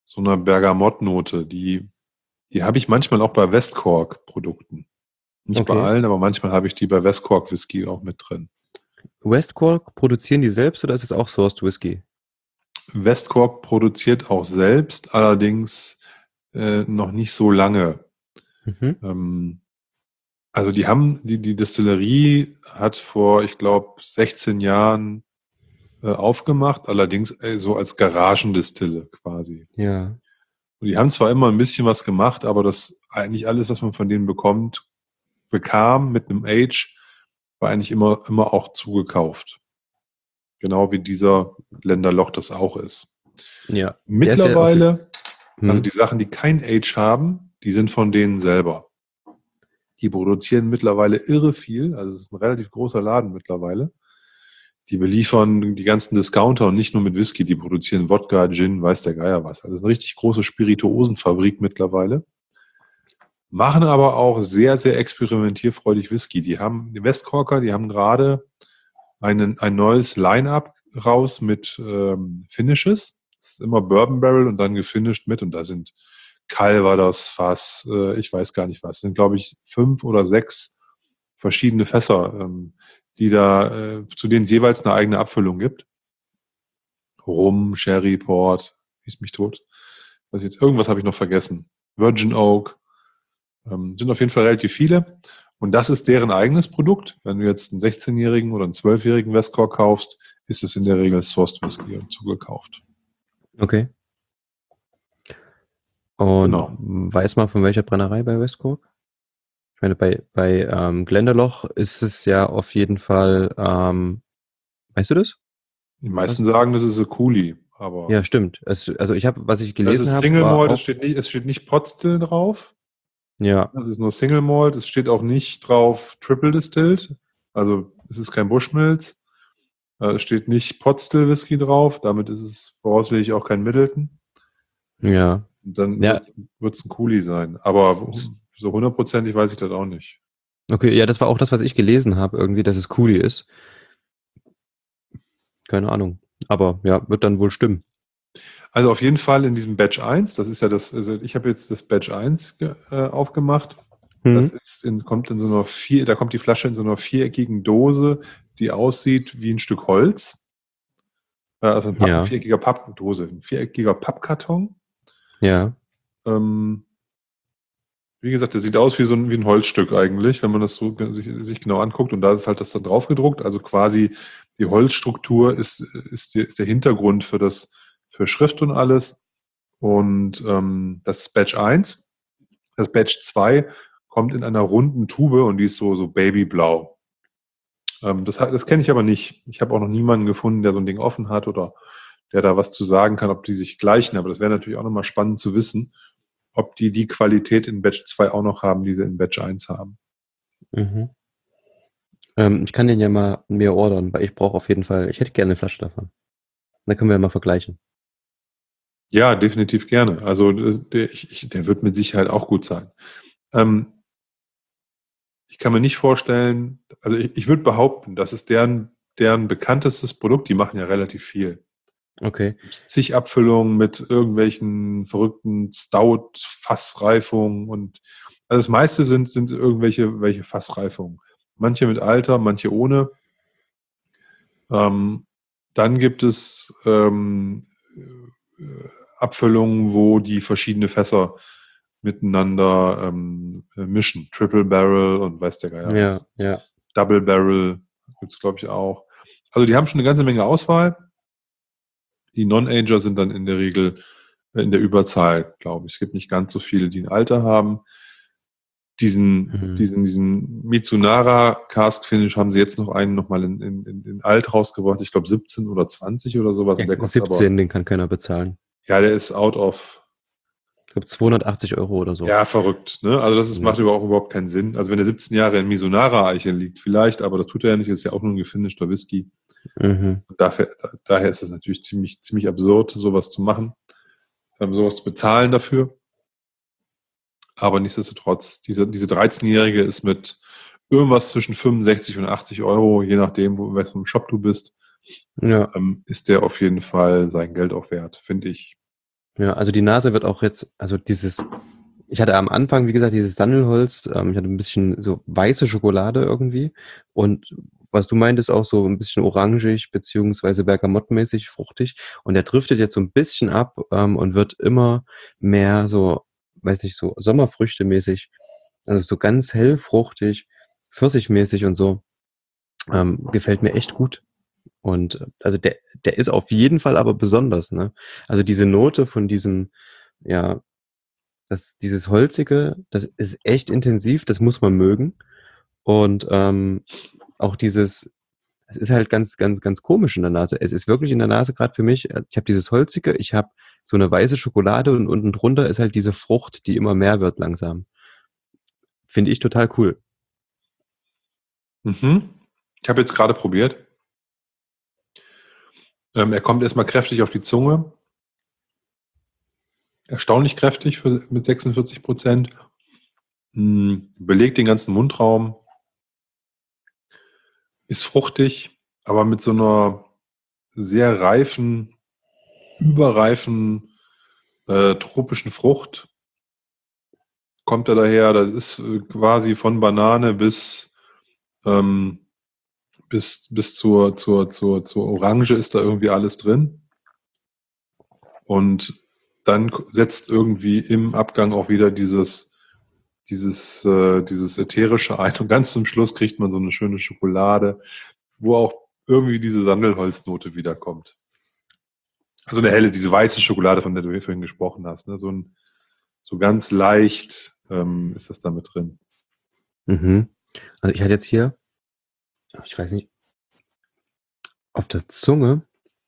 Speaker 1: so einer Bergamottnote. Die, die habe ich manchmal auch bei Westcork-Produkten. Nicht bei
Speaker 2: Okay.
Speaker 1: allen, aber manchmal habe ich die bei Westcork Whisky auch mit drin.
Speaker 2: Westcork, produzieren die selbst oder ist es auch Sourced Whisky?
Speaker 1: Westcork produziert auch selbst, allerdings äh, noch nicht so lange.
Speaker 2: Mhm.
Speaker 1: Ähm, also die haben, die, die Destillerie hat vor, ich glaube, sechzehn Jahren äh, aufgemacht, allerdings äh, so als Garagendistille quasi.
Speaker 2: Ja.
Speaker 1: Und die haben zwar immer ein bisschen was gemacht, aber das eigentlich alles, was man von denen bekommt, bekam mit einem Age, war eigentlich immer, immer auch zugekauft. Genau wie dieser Länderloch das auch ist.
Speaker 2: Ja. Der ist ja auf.
Speaker 1: Mittlerweile, also
Speaker 2: Hm.
Speaker 1: die Sachen, die kein Age haben, die sind von denen selber. Die produzieren mittlerweile irre viel, also es ist ein relativ großer Laden mittlerweile. Die beliefern die ganzen Discounter und nicht nur mit Whisky, die produzieren Wodka, Gin, weiß der Geier was. Also es ist eine richtig große Spirituosenfabrik mittlerweile. Machen aber auch sehr, sehr experimentierfreudig Whisky. Die haben, die Westcorker, die haben gerade einen, ein neues Line-Up raus mit ähm, Finishes. Das ist immer Bourbon Barrel und dann gefinished mit. Und da sind Calvados Fass, äh, ich weiß gar nicht was. Das sind, glaube ich, fünf oder sechs verschiedene Fässer, ähm, die da, äh, zu denen es jeweils eine eigene Abfüllung gibt. Rum, Sherry, Port, hieß mich tot. Was jetzt, irgendwas habe ich noch vergessen. Virgin Oak. Ähm, sind auf jeden Fall relativ viele. Und das ist deren eigenes Produkt. Wenn du jetzt einen sechzehnjährigen oder einen zwölfjährigen Westcork kaufst, ist es in der Regel Sourced Whisky und zugekauft.
Speaker 2: Okay. Und
Speaker 1: Genau.
Speaker 2: weiß man von welcher Brennerei bei Westcork? Ich meine, bei, bei ähm, Glendalough ist es ja auf jeden Fall, ähm, weißt du das?
Speaker 1: Die meisten
Speaker 2: Was?
Speaker 1: sagen, das ist a Coolie, aber
Speaker 2: Ja, stimmt. Es, also ich habe, was ich
Speaker 1: das
Speaker 2: gelesen
Speaker 1: ist
Speaker 2: habe,
Speaker 1: Single
Speaker 2: war
Speaker 1: Malt, es
Speaker 2: auch,
Speaker 1: steht nicht, es steht nicht Pot Still drauf.
Speaker 2: ja,
Speaker 1: Das ist nur Single Malt, es steht auch nicht drauf Triple Distilled. Also es ist kein Bushmills. Äh, Es steht nicht Pot Still Whisky drauf, damit ist es voraussichtlich auch kein Middleton.
Speaker 2: ja,
Speaker 1: Und dann
Speaker 2: ja,
Speaker 1: wird es ein Coolie sein. Aber so hundertprozentig weiß ich das auch nicht.
Speaker 2: okay, ja, das war auch das, was ich gelesen habe, irgendwie, dass es Cooley ist. Keine Ahnung. Aber ja, wird dann wohl stimmen.
Speaker 1: Also auf jeden Fall in diesem Batch eins, das ist ja das, also ich habe jetzt das Batch eins ge- äh, aufgemacht. Das
Speaker 2: Mhm.
Speaker 1: ist in, kommt in so einer vier, da kommt die Flasche in so einer viereckigen Dose, die aussieht wie ein Stück Holz. Äh, Also ein, Papp, ein
Speaker 2: Ja,
Speaker 1: viereckiger Pappdose, ein viereckiger Pappkarton.
Speaker 2: ja,
Speaker 1: Ähm, wie gesagt, der sieht aus wie so ein, wie ein Holzstück eigentlich, wenn man das so ge- sich, sich genau anguckt. Und da ist halt das dann drauf gedruckt. Also quasi die Holzstruktur ist, ist, die, ist der Hintergrund für das, für Schrift und alles. Und ähm, das ist Batch eins. Das Batch zwei kommt in einer runden Tube und die ist so, so babyblau. Ähm, das hat- das kenne ich aber nicht. Ich habe auch noch niemanden gefunden, der so ein Ding offen hat oder der da was zu sagen kann, ob die sich gleichen. Aber das wäre natürlich auch nochmal spannend zu wissen, ob die die Qualität in Batch zwei auch noch haben, die sie in Batch eins haben.
Speaker 2: mhm. Ähm, ich kann den ja mal mir ordern, weil ich brauche auf jeden Fall, ich hätte gerne eine Flasche davon. Dann können wir ja mal vergleichen.
Speaker 1: Ja, definitiv gerne. Also äh, der, ich, ich- der wird mit Sicherheit auch gut sein. Ähm, ich kann mir nicht vorstellen, also ich, ich würde behaupten, das ist deren, deren bekanntestes Produkt. Die machen ja relativ viel.
Speaker 2: Okay.
Speaker 1: Gibt's zig Abfüllungen mit irgendwelchen verrückten Stout-Fassreifungen und also das meiste sind, sind irgendwelche welche Fassreifungen. Manche mit Alter, manche ohne. Ähm, dann gibt es ähm, äh, Abfüllungen, wo die verschiedene Fässer miteinander ähm, äh, mischen. Triple Barrel und weiß der Geier
Speaker 2: Ja,
Speaker 1: was.
Speaker 2: ja.
Speaker 1: Double Barrel gibt's glaube ich, auch. Also die haben schon eine ganze Menge Auswahl. Die Non-Ager sind dann in der Regel in der Überzahl, glaube ich. Es gibt nicht ganz so viele, die ein Alter haben. Diesen,
Speaker 2: Mhm.
Speaker 1: diesen, diesen Mitsunara Cask Finish haben sie jetzt noch einen nochmal in, in, in alt rausgebracht. Ich glaube siebzehn oder zwanzig oder sowas.
Speaker 2: Ja,
Speaker 1: Und der kostet aber,
Speaker 2: siebzehn, den kann keiner bezahlen.
Speaker 1: ja, der ist out of,
Speaker 2: Ich glaube zweihundertachtzig Euro oder so.
Speaker 1: ja, verrückt. Ne? Also das ist,
Speaker 2: Ja.
Speaker 1: macht überhaupt, überhaupt keinen Sinn. Also wenn der siebzehn Jahre in Misonara-Eiche liegt, vielleicht, aber das tut er ja nicht. Das ist ja auch nur ein gefinischter Whisky.
Speaker 2: Mhm.
Speaker 1: Und dafür, daher ist es natürlich ziemlich, ziemlich absurd, sowas zu machen, ähm, sowas zu bezahlen dafür. Aber nichtsdestotrotz, diese, diese dreizehnjährige ist mit irgendwas zwischen fünfundsechzig und achtzig Euro, je nachdem, wo in welchem Shop du bist,
Speaker 2: Ja.
Speaker 1: ähm, ist der auf jeden Fall sein Geld auch wert, finde ich.
Speaker 2: Ja, also die Nase wird auch jetzt, also dieses, ich hatte am Anfang, wie gesagt, dieses Sandelholz, ähm, ich hatte ein bisschen so weiße Schokolade irgendwie und was du meintest, auch so ein bisschen orangig beziehungsweise bergamottmäßig, fruchtig und der driftet jetzt so ein bisschen ab ähm, und wird immer mehr so, weiß nicht, so Sommerfrüchte mäßig, also so ganz hellfruchtig, pfirsichmäßig und so, ähm, gefällt mir echt gut. Und äh, also der, der ist auf jeden Fall aber besonders, ne? Also diese Note von diesem, ja, das, dieses Holzige, das ist echt intensiv, das muss man mögen. Und ähm, auch dieses, es ist halt ganz, ganz, ganz komisch in der Nase. Es ist wirklich in der Nase gerade für mich, äh, ich habe dieses Holzige, ich habe so eine weiße Schokolade und unten drunter ist halt diese Frucht, die immer mehr wird langsam. Finde ich total cool.
Speaker 1: Mhm. Ich habe jetzt gerade probiert. Ähm, er kommt erstmal kräftig auf die Zunge. Erstaunlich kräftig für, mit sechsundvierzig Prozent. Hm, belegt den ganzen Mundraum. Ist fruchtig, aber mit so einer sehr reifen, überreifen äh, tropischen Frucht kommt er daher. Das ist äh, quasi von Banane bis, ähm, bis, bis zur, zur, zur, zur Orange ist da irgendwie alles drin. Und dann k- setzt irgendwie im Abgang auch wieder dieses, dieses, äh, dieses Ätherische ein. Und ganz zum Schluss kriegt man so eine schöne Schokolade, wo auch irgendwie diese Sandelholznote wiederkommt. Also eine helle, diese weiße Schokolade, von der du vorhin gesprochen hast. Ne? So, ein, so ganz leicht ähm, ist das da mit drin.
Speaker 2: Mhm. Also ich hatte jetzt hier, ich weiß nicht, auf der Zunge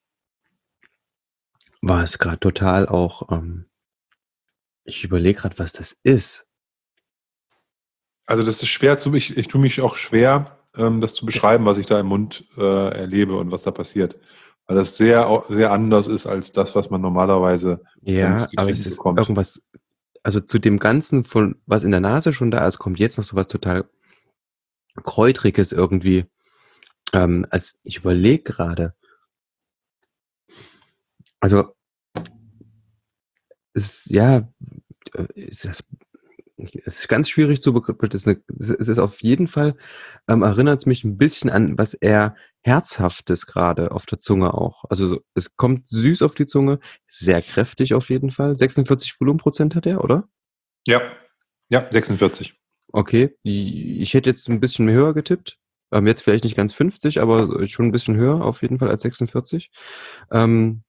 Speaker 2: war es gerade total auch, ähm, ich überlege gerade, was das ist.
Speaker 1: Also das ist schwer zu, ich, ich tue mich auch schwer, ähm, das zu beschreiben, was ich da im Mund äh, erlebe und was da passiert. Weil das sehr, au- sehr anders ist als das, was man normalerweise beim
Speaker 2: Ja,
Speaker 1: Whisky
Speaker 2: aber es
Speaker 1: trinken
Speaker 2: ist
Speaker 1: bekommt.
Speaker 2: irgendwas, also zu dem Ganzen von, was in der Nase schon da ist, kommt jetzt noch sowas total Kräutriges irgendwie. Ähm, als ich überlege gerade, also es ist, ja, äh, es ist, es ist ganz schwierig zu begreifen. Es ist, eine, es ist auf jeden Fall, ähm, erinnert es mich ein bisschen an was eher Herzhaftes gerade auf der Zunge auch. Also so- es kommt süß auf die Zunge, sehr kräftig auf jeden Fall. sechsundvierzig Volumenprozent hat er, oder?
Speaker 1: Ja, ja, sechsundvierzig.
Speaker 2: Okay, i- ich hätte jetzt ein bisschen höher getippt. Ähm, jetzt vielleicht nicht ganz fünfzig, aber schon ein bisschen höher auf jeden Fall als sechsundvierzig. Ähm,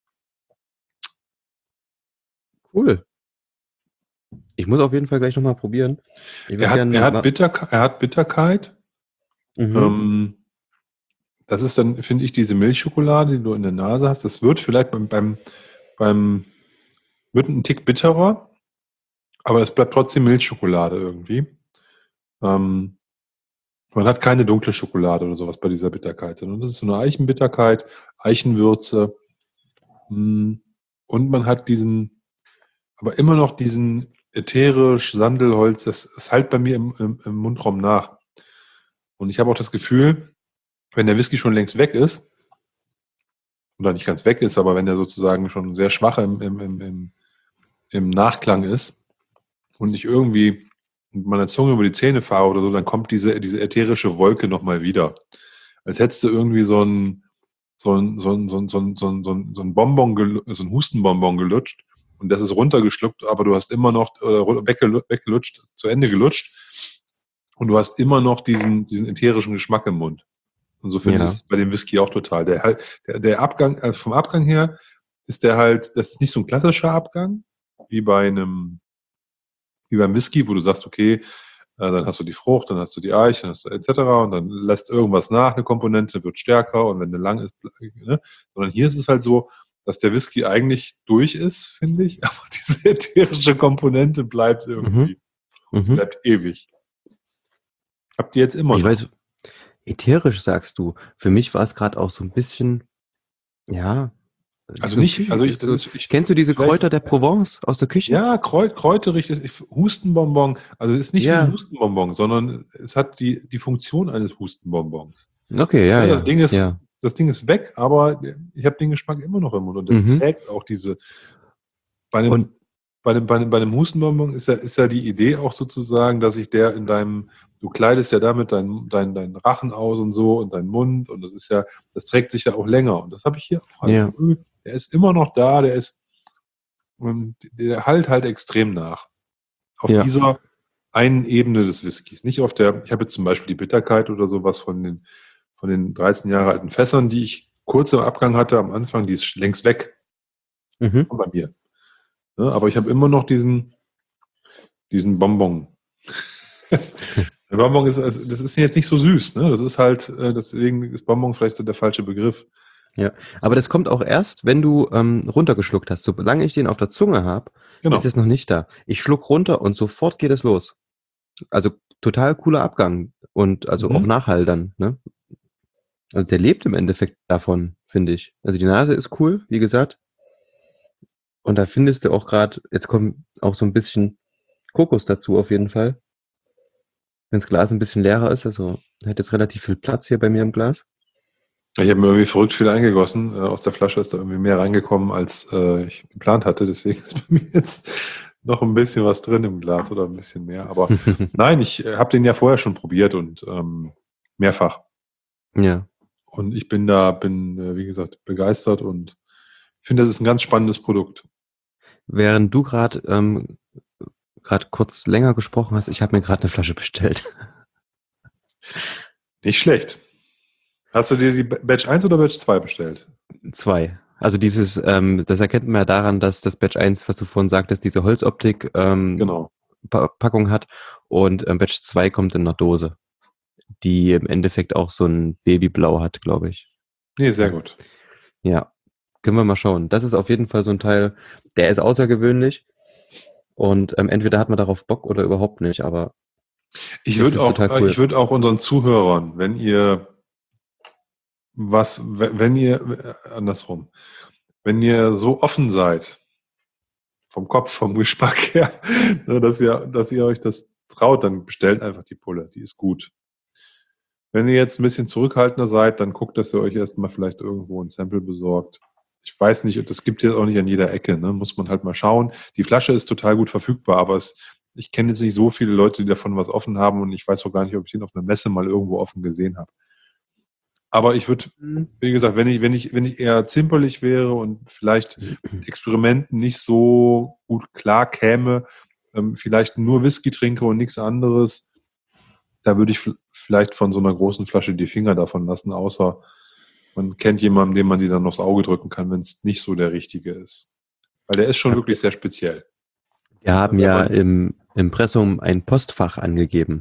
Speaker 2: cool. Ich muss auf jeden Fall gleich nochmal probieren. Ich
Speaker 1: Er
Speaker 2: würde
Speaker 1: hat, er
Speaker 2: gerne
Speaker 1: hat,
Speaker 2: mal.
Speaker 1: Bitter, er hat Bitterkeit.
Speaker 2: Mhm.
Speaker 1: Ähm, das ist dann, finde ich, diese Milchschokolade, die du in der Nase hast. Das wird vielleicht beim, beim, beim wird ein Tick bitterer, aber es bleibt trotzdem Milchschokolade irgendwie. Ähm, Man hat keine dunkle Schokolade oder sowas bei dieser Bitterkeit, sondern das ist so eine Eichenbitterkeit, Eichenwürze. mm, Und man hat diesen, aber immer noch diesen ätherisch Sandelholz, das, das halt bei mir im, im, im Mundraum nach. Und ich habe auch das Gefühl, wenn der Whisky schon längst weg ist, oder nicht ganz weg ist, aber wenn er sozusagen schon sehr schwach im, im, im, im, im Nachklang ist und ich irgendwie mit meiner Zunge über die Zähne fahre oder so, dann kommt diese, diese ätherische Wolke nochmal wieder. Als hättest du irgendwie so ein, so ein, so ein, so ein, so ein, so ein, so ein, so ein Bonbon, gelu- so ein Hustenbonbon gelutscht und das ist runtergeschluckt, aber du hast immer noch, oder weggelu- weggelutscht, zu Ende gelutscht und du hast immer noch diesen, diesen ätherischen Geschmack im Mund. Und so finde ich
Speaker 2: Ja.
Speaker 1: es bei dem Whisky auch total. Der halt, der, der Abgang, äh, vom Abgang her ist der halt, das ist nicht so ein klassischer Abgang, wie bei einem, wie beim Whisky, wo du sagst, okay, äh, dann hast du die Frucht, dann hast du die Eiche, dann hast du et cetera und dann lässt irgendwas nach, eine Komponente wird stärker und wenn eine lang ist, ne? Sondern hier ist es halt so, dass der Whisky eigentlich durch ist, finde ich, aber diese ätherische Komponente bleibt
Speaker 2: Mhm.
Speaker 1: irgendwie, sie
Speaker 2: Mhm.
Speaker 1: bleibt ewig. Habt ihr jetzt immer
Speaker 2: Ich
Speaker 1: noch?
Speaker 2: weiß, ätherisch sagst du. Für mich war es gerade auch so ein bisschen, ja, wie
Speaker 1: Also
Speaker 2: so
Speaker 1: nicht,
Speaker 2: Küche.
Speaker 1: also ich, das
Speaker 2: So,
Speaker 1: ist, ich,
Speaker 2: kennst du diese
Speaker 1: vielleicht,
Speaker 2: Kräuter der Provence aus der Küche?
Speaker 1: ja, Kräut, kräuterig ist ich- Hustenbonbon. Also es ist nicht wie ein
Speaker 2: Ja.
Speaker 1: Hustenbonbon, sondern es hat die, die Funktion eines Hustenbonbons.
Speaker 2: Okay, ja,
Speaker 1: Ne, das
Speaker 2: ja,
Speaker 1: Ding ist,
Speaker 2: ja.
Speaker 1: das Ding ist weg, aber ich habe den Geschmack immer noch im Mund und das
Speaker 2: Mhm.
Speaker 1: trägt auch diese. Bei einem,
Speaker 2: Und
Speaker 1: bei einem, bei einem, bei einem Hustenbonbon ist ja, ist ja die Idee auch sozusagen, dass sich der in deinem, du kleidest ja damit deinen dein, dein Rachen aus und so und deinen Mund und das ist ja, das trägt sich ja auch länger. Und das habe ich hier auch halt.
Speaker 2: ja,
Speaker 1: Der ist immer noch da, der ist, und der halt halt extrem nach. Auf
Speaker 2: ja.
Speaker 1: dieser einen Ebene des Whiskys. Nicht auf der, ich habe jetzt zum Beispiel die Bitterkeit oder sowas von den, von den dreizehn Jahre alten Fässern, die ich kurz im Abgang hatte am Anfang, die ist längst weg
Speaker 2: Mhm.
Speaker 1: bei mir. Ne, aber ich habe immer noch diesen, diesen Bonbon. Der Bonbon ist, also das ist jetzt nicht so süß, ne? Das ist halt, äh, deswegen ist Bonbon vielleicht so der falsche Begriff.
Speaker 2: Ja,
Speaker 1: Das
Speaker 2: aber das
Speaker 1: ist,
Speaker 2: kommt auch erst, wenn du ähm, runtergeschluckt hast. Solange ich den auf der Zunge habe, ist
Speaker 1: genau.
Speaker 2: es noch nicht da. Ich schluck runter und sofort geht es los. Also total cooler Abgang und also auch
Speaker 1: Mhm.
Speaker 2: Nachhall dann, ne? Also der lebt im Endeffekt davon, finde ich. Also die Nase ist cool, wie gesagt. Und da findest du auch gerade, jetzt kommt auch so ein bisschen Kokos dazu auf jeden Fall. Wenn das Glas ein bisschen leerer ist, also hat jetzt relativ viel Platz hier bei mir im Glas.
Speaker 1: Ich habe mir irgendwie verrückt viel eingegossen. Äh, aus der Flasche ist da irgendwie mehr reingekommen, als äh, ich geplant hatte. Deswegen ist bei mir jetzt noch ein bisschen was drin im Glas oder ein bisschen mehr. Aber nein, ich äh, habe den ja vorher schon probiert und ähm, mehrfach.
Speaker 2: Ja.
Speaker 1: Und ich bin da, bin, äh, wie gesagt, begeistert und finde, das ist ein ganz spannendes Produkt.
Speaker 2: Während du gerade ähm, gerade kurz länger gesprochen hast, ich habe mir gerade eine Flasche bestellt.
Speaker 1: Nicht schlecht. Hast du dir die Batch eins oder Batch zwei bestellt?
Speaker 2: Zwei. Also dieses, ähm, das erkennt man ja daran, dass das Batch eins, was du vorhin sagtest, diese Holzoptik ähm,
Speaker 1: Genau.
Speaker 2: Pa- Packung hat und ähm, Batch zwei kommt in einer Dose, die im Endeffekt auch so ein Babyblau hat, glaube ich.
Speaker 1: Nee, sehr
Speaker 2: Ja.
Speaker 1: gut.
Speaker 2: Ja, können wir mal schauen. Das ist auf jeden Fall so ein Teil, der ist außergewöhnlich und ähm, entweder hat man darauf Bock oder überhaupt nicht, aber
Speaker 1: Ich
Speaker 2: ich
Speaker 1: würde
Speaker 2: finde es
Speaker 1: auch,
Speaker 2: total
Speaker 1: äh, ich
Speaker 2: cool.
Speaker 1: würde auch unseren Zuhörern, wenn ihr was, wenn wenn ihr, äh, andersrum, wenn ihr so offen seid, vom Kopf, vom Geschmack her, ne, dass ihr, dass ihr euch das traut, dann bestellt einfach die Pulle, die ist gut. Wenn ihr jetzt ein bisschen zurückhaltender seid, dann guckt, dass ihr euch erstmal vielleicht irgendwo ein Sample besorgt. Ich weiß nicht, das gibt es jetzt auch nicht an jeder Ecke, ne? Muss man halt mal schauen. Die Flasche ist total gut verfügbar, aber es, ich kenne jetzt nicht so viele Leute, die davon was offen haben und ich weiß auch gar nicht, ob ich den auf einer Messe mal irgendwo offen gesehen habe. Aber ich würde, wie gesagt, wenn ich, wenn ich, wenn ich eher zimperlich wäre und vielleicht mit Experimenten nicht so gut klar käme, ähm, vielleicht nur Whisky trinke und nichts anderes, da würde ich f- vielleicht von so einer großen Flasche die Finger davon lassen, außer man kennt jemanden, dem man die dann aufs Auge drücken kann, wenn es nicht so der richtige ist. Weil der ist schon wirklich sehr speziell.
Speaker 2: Wir haben
Speaker 1: Wenn
Speaker 2: ja
Speaker 1: man,
Speaker 2: im Impressum ein Postfach angegeben.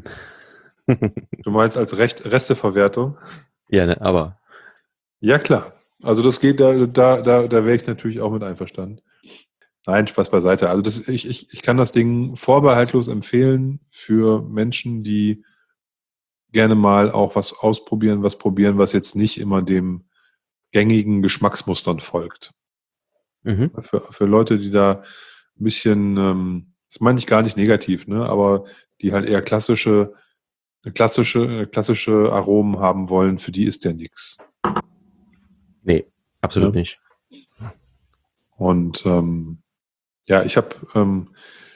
Speaker 1: du meinst als Recht, Resteverwertung?
Speaker 2: Ja, ne, aber
Speaker 1: Ja, klar. Also das geht, da, da, da, da wäre ich natürlich auch mit einverstanden. Nein, Spaß beiseite. Also das, ich, ich, ich kann das Ding vorbehaltlos empfehlen für Menschen, die gerne mal auch was ausprobieren, was probieren, was jetzt nicht immer dem gängigen Geschmacksmustern folgt.
Speaker 2: mhm.
Speaker 1: Für, für Leute, die da ein bisschen, ähm, das meine ich gar nicht negativ, ne, aber die halt eher klassische, klassische, klassische Aromen haben wollen, für die ist der nix.
Speaker 2: Nee, absolut
Speaker 1: Ne?
Speaker 2: nicht.
Speaker 1: Und ähm, ja, ich habe ähm,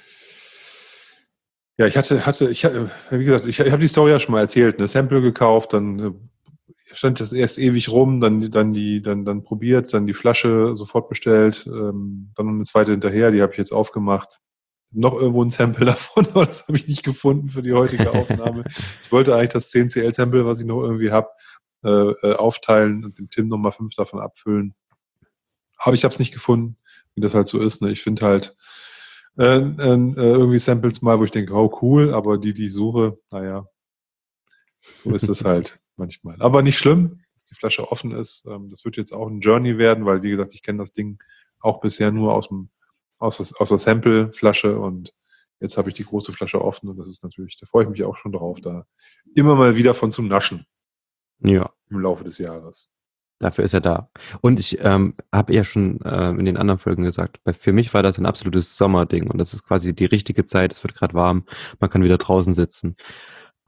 Speaker 1: ja, ich hatte, hatte, ich hatte, wie gesagt, ich, ich habe die Story ja schon mal erzählt, ne, Sample gekauft, dann äh, stand das erst ewig rum, dann, dann die, dann, dann probiert, dann die Flasche sofort bestellt, ähm, dann noch eine zweite hinterher, die habe ich jetzt aufgemacht. Noch irgendwo ein Sample davon, aber das habe ich nicht gefunden für die heutige Aufnahme. Ich wollte eigentlich das zehn C L-Sample, was ich noch irgendwie habe, äh, äh, aufteilen und dem Tim nochmal fünf davon abfüllen. Aber ich habe es nicht gefunden, wie das halt so ist. Ne? Ich finde halt äh, äh, irgendwie Samples mal, wo ich denke, oh cool, aber die, die ich suche, naja, so ist es halt manchmal. Aber nicht schlimm, dass die Flasche offen ist. Ähm, das wird jetzt auch ein Journey werden, weil, wie gesagt, ich kenne das Ding auch bisher nur aus, dem, aus, das, aus der Sample-Flasche und jetzt habe ich die große Flasche offen und das ist natürlich, da freue ich mich auch schon drauf, da immer mal wieder von zum Naschen
Speaker 2: Ja,
Speaker 1: im Laufe des Jahres.
Speaker 2: dafür ist er da. Und ich ähm, habe ja schon ähm, in den anderen Folgen gesagt, bei, für mich war das ein absolutes Sommerding und das ist quasi die richtige Zeit, es wird gerade warm, man kann wieder draußen sitzen.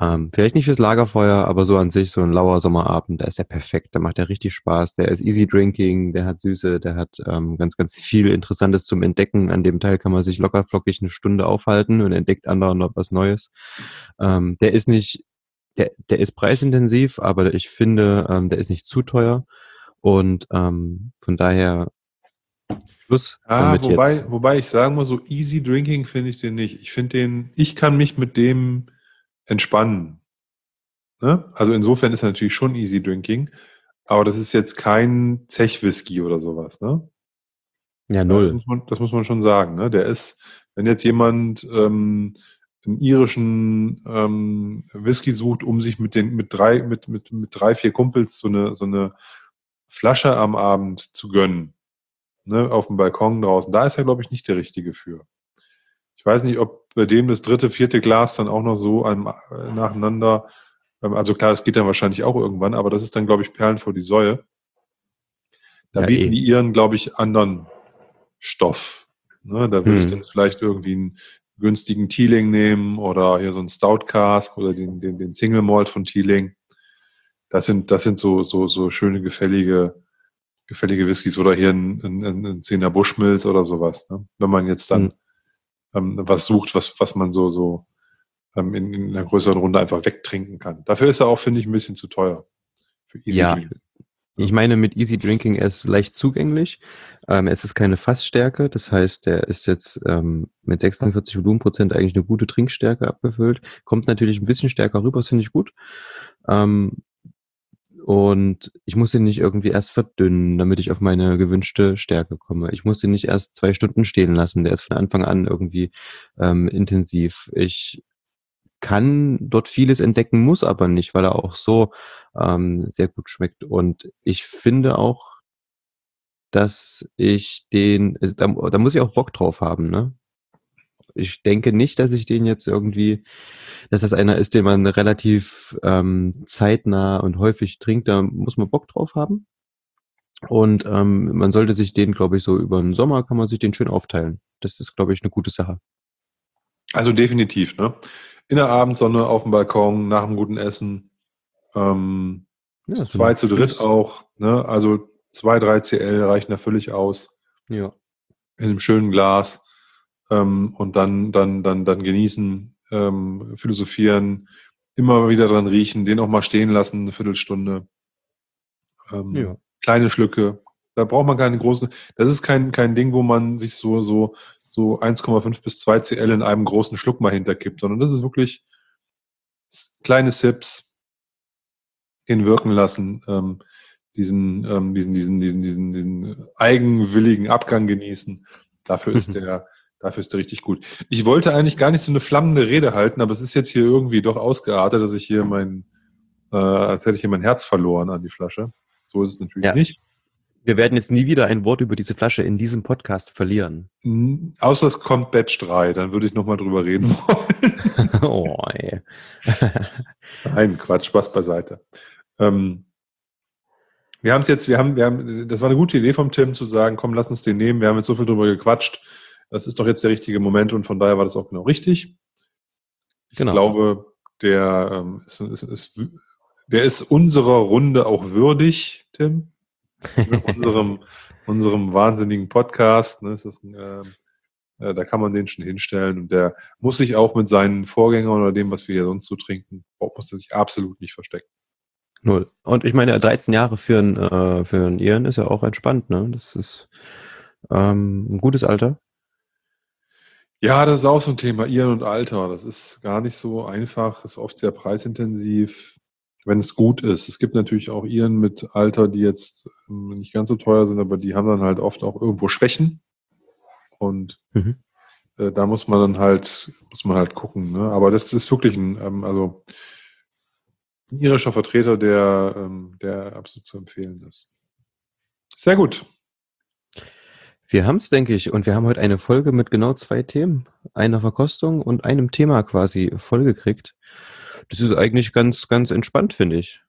Speaker 2: Ähm, vielleicht nicht fürs Lagerfeuer, aber so an sich, so ein lauer Sommerabend, da ist er perfekt, da macht er richtig Spaß, der ist easy drinking, der hat Süße, der hat ähm, ganz, ganz viel Interessantes zum Entdecken. An dem Teil kann man sich locker flockig eine Stunde aufhalten und entdeckt anderen noch was Neues. Ähm, der ist nicht, der, der ist preisintensiv, aber ich finde, ähm, der ist nicht zu teuer und ähm, von daher Schluss
Speaker 1: Ah,
Speaker 2: damit
Speaker 1: wobei,
Speaker 2: jetzt.
Speaker 1: wobei ich sagen muss, so easy drinking finde ich den nicht. Ich finde den, ich kann mich mit dem entspannen. Ne? Also insofern ist er natürlich schon easy drinking, aber das ist jetzt kein Zech-Whisky oder sowas, ne?
Speaker 2: Ja,
Speaker 1: Ja, das
Speaker 2: null.
Speaker 1: muss man, das muss man schon sagen, ne? Der ist, wenn jetzt jemand ähm, einen irischen ähm, Whisky sucht, um sich mit den, mit drei, mit, mit, mit drei, vier Kumpels so eine, so eine Flasche am Abend zu gönnen, ne, auf dem Balkon draußen, da ist er, glaube ich, nicht der Richtige für. Ich weiß nicht, ob bei dem das dritte, vierte Glas dann auch noch so einem, äh, nacheinander, ähm, also klar, das geht dann wahrscheinlich auch irgendwann, aber das ist dann, glaube ich, Perlen vor die Säue. Da
Speaker 2: Ja,
Speaker 1: bieten
Speaker 2: eh.
Speaker 1: die ihren, glaube ich, anderen Stoff. Ne, da würde ich dann
Speaker 2: Hm.
Speaker 1: vielleicht irgendwie einen günstigen Teeling nehmen oder hier so einen Stout Cask oder den, den, den Single Malt von Teeling. Das sind, das sind so, so, so schöne, gefällige, gefällige Whiskys oder hier ein, ein, ein Zehner Bushmills oder sowas. Ne? Wenn man jetzt
Speaker 2: Hm.
Speaker 1: dann ähm, was sucht, was, was man so, so ähm, in, in einer größeren Runde einfach wegtrinken kann. Dafür ist er auch, finde ich, ein bisschen zu teuer. Für Easy
Speaker 2: Ja,
Speaker 1: Drink.
Speaker 2: ich
Speaker 1: Ne?
Speaker 2: meine mit Easy Drinking, er ist leicht zugänglich. Ähm, es ist keine Fassstärke, das heißt, er ist jetzt ähm, mit sechsundvierzig Volumenprozent eigentlich eine gute Trinkstärke abgefüllt. Kommt natürlich ein bisschen stärker rüber, das finde ich gut. Ähm, und ich muss ihn nicht irgendwie erst verdünnen, damit ich auf meine gewünschte Stärke komme. Ich muss ihn nicht erst zwei Stunden stehen lassen. Der ist von Anfang an irgendwie ähm, intensiv. Ich kann dort vieles entdecken, muss aber nicht, weil er auch so ähm, sehr gut schmeckt. Und ich finde auch, dass ich den, also da, da muss ich auch Bock drauf haben, ne? Ich denke nicht, dass ich den jetzt irgendwie, dass das einer ist, den man relativ ähm, zeitnah und häufig trinkt. Da muss man Bock drauf haben. Und ähm, man sollte sich den, glaube ich, so über den Sommer kann man sich den schön aufteilen. Das ist, glaube ich, eine gute Sache.
Speaker 1: Also definitiv, ne? In der Abendsonne auf dem Balkon, nach einem guten Essen. Ähm,
Speaker 2: Ja,
Speaker 1: zu
Speaker 2: so ein
Speaker 1: zweit, zu dritt
Speaker 2: schönes,
Speaker 1: auch. Ne? Also zwei, drei C L reichen da völlig aus.
Speaker 2: ja.
Speaker 1: In einem schönen Glas. Ähm, und dann, dann, dann, dann genießen, ähm, philosophieren, immer wieder dran riechen, den auch mal stehen lassen, eine Viertelstunde. Ähm,
Speaker 2: Ja.
Speaker 1: kleine Schlücke. Da braucht man keine großen. Das ist kein, kein Ding, wo man sich so, so, so eins Komma fünf bis zwei C L in einem großen Schluck mal hinterkippt, sondern das ist wirklich s- kleine Sips, den wirken lassen, ähm, diesen, ähm, diesen, diesen, diesen, diesen, diesen eigenwilligen Abgang genießen. Dafür ist der, dafür ist der richtig gut. Ich wollte eigentlich gar nicht so eine flammende Rede halten, aber es ist jetzt hier irgendwie doch ausgeartet, dass ich hier mein, äh, als hätte ich hier mein Herz verloren an die Flasche. So ist es natürlich
Speaker 2: Ja.
Speaker 1: nicht.
Speaker 2: Wir werden jetzt nie wieder ein Wort über diese Flasche in diesem Podcast verlieren.
Speaker 1: Hm, außer es kommt Batch drei, dann würde ich nochmal drüber reden wollen.
Speaker 2: Oh, ey.
Speaker 1: Nein, Quatsch, Spaß beiseite. Ähm, wir haben es jetzt, wir haben, wir haben, das war eine gute Idee vom Tim zu sagen, komm, lass uns den nehmen. Wir haben jetzt so viel drüber gequatscht. Das ist doch jetzt der richtige Moment und von daher war das auch genau richtig. Ich
Speaker 2: Genau.
Speaker 1: glaube, der, ähm, ist, ist, ist, der ist unserer Runde auch würdig, Tim. Ne, unserem, unserem wahnsinnigen Podcast. Ne, es ist ein, ähm, äh, da kann man den schon hinstellen und der muss sich auch mit seinen Vorgängern oder dem, was wir hier sonst so trinken, muss er sich absolut nicht verstecken.
Speaker 2: Null. Und ich meine, dreizehn Jahre für einen äh, für einen Iren ist ja auch entspannt, ne? Das ist ähm, ein gutes Alter.
Speaker 1: Ja, das ist auch so ein Thema, Iren und Alter. Das ist gar nicht so einfach, ist oft sehr preisintensiv, wenn es gut ist. Es gibt natürlich auch Iren mit Alter, die jetzt ähm, nicht ganz so teuer sind, aber die haben dann halt oft auch irgendwo Schwächen. Und
Speaker 2: Mhm.
Speaker 1: äh, da muss man dann halt, muss man halt gucken. Ne? Aber das ist wirklich ein, ähm, also ein irischer Vertreter, der, ähm, der absolut zu empfehlen ist. Sehr gut.
Speaker 2: Wir haben's, denke ich, und wir haben heute eine Folge mit genau zwei Themen, einer Verkostung und einem Thema quasi vollgekriegt. Das ist eigentlich ganz, ganz entspannt, finde ich.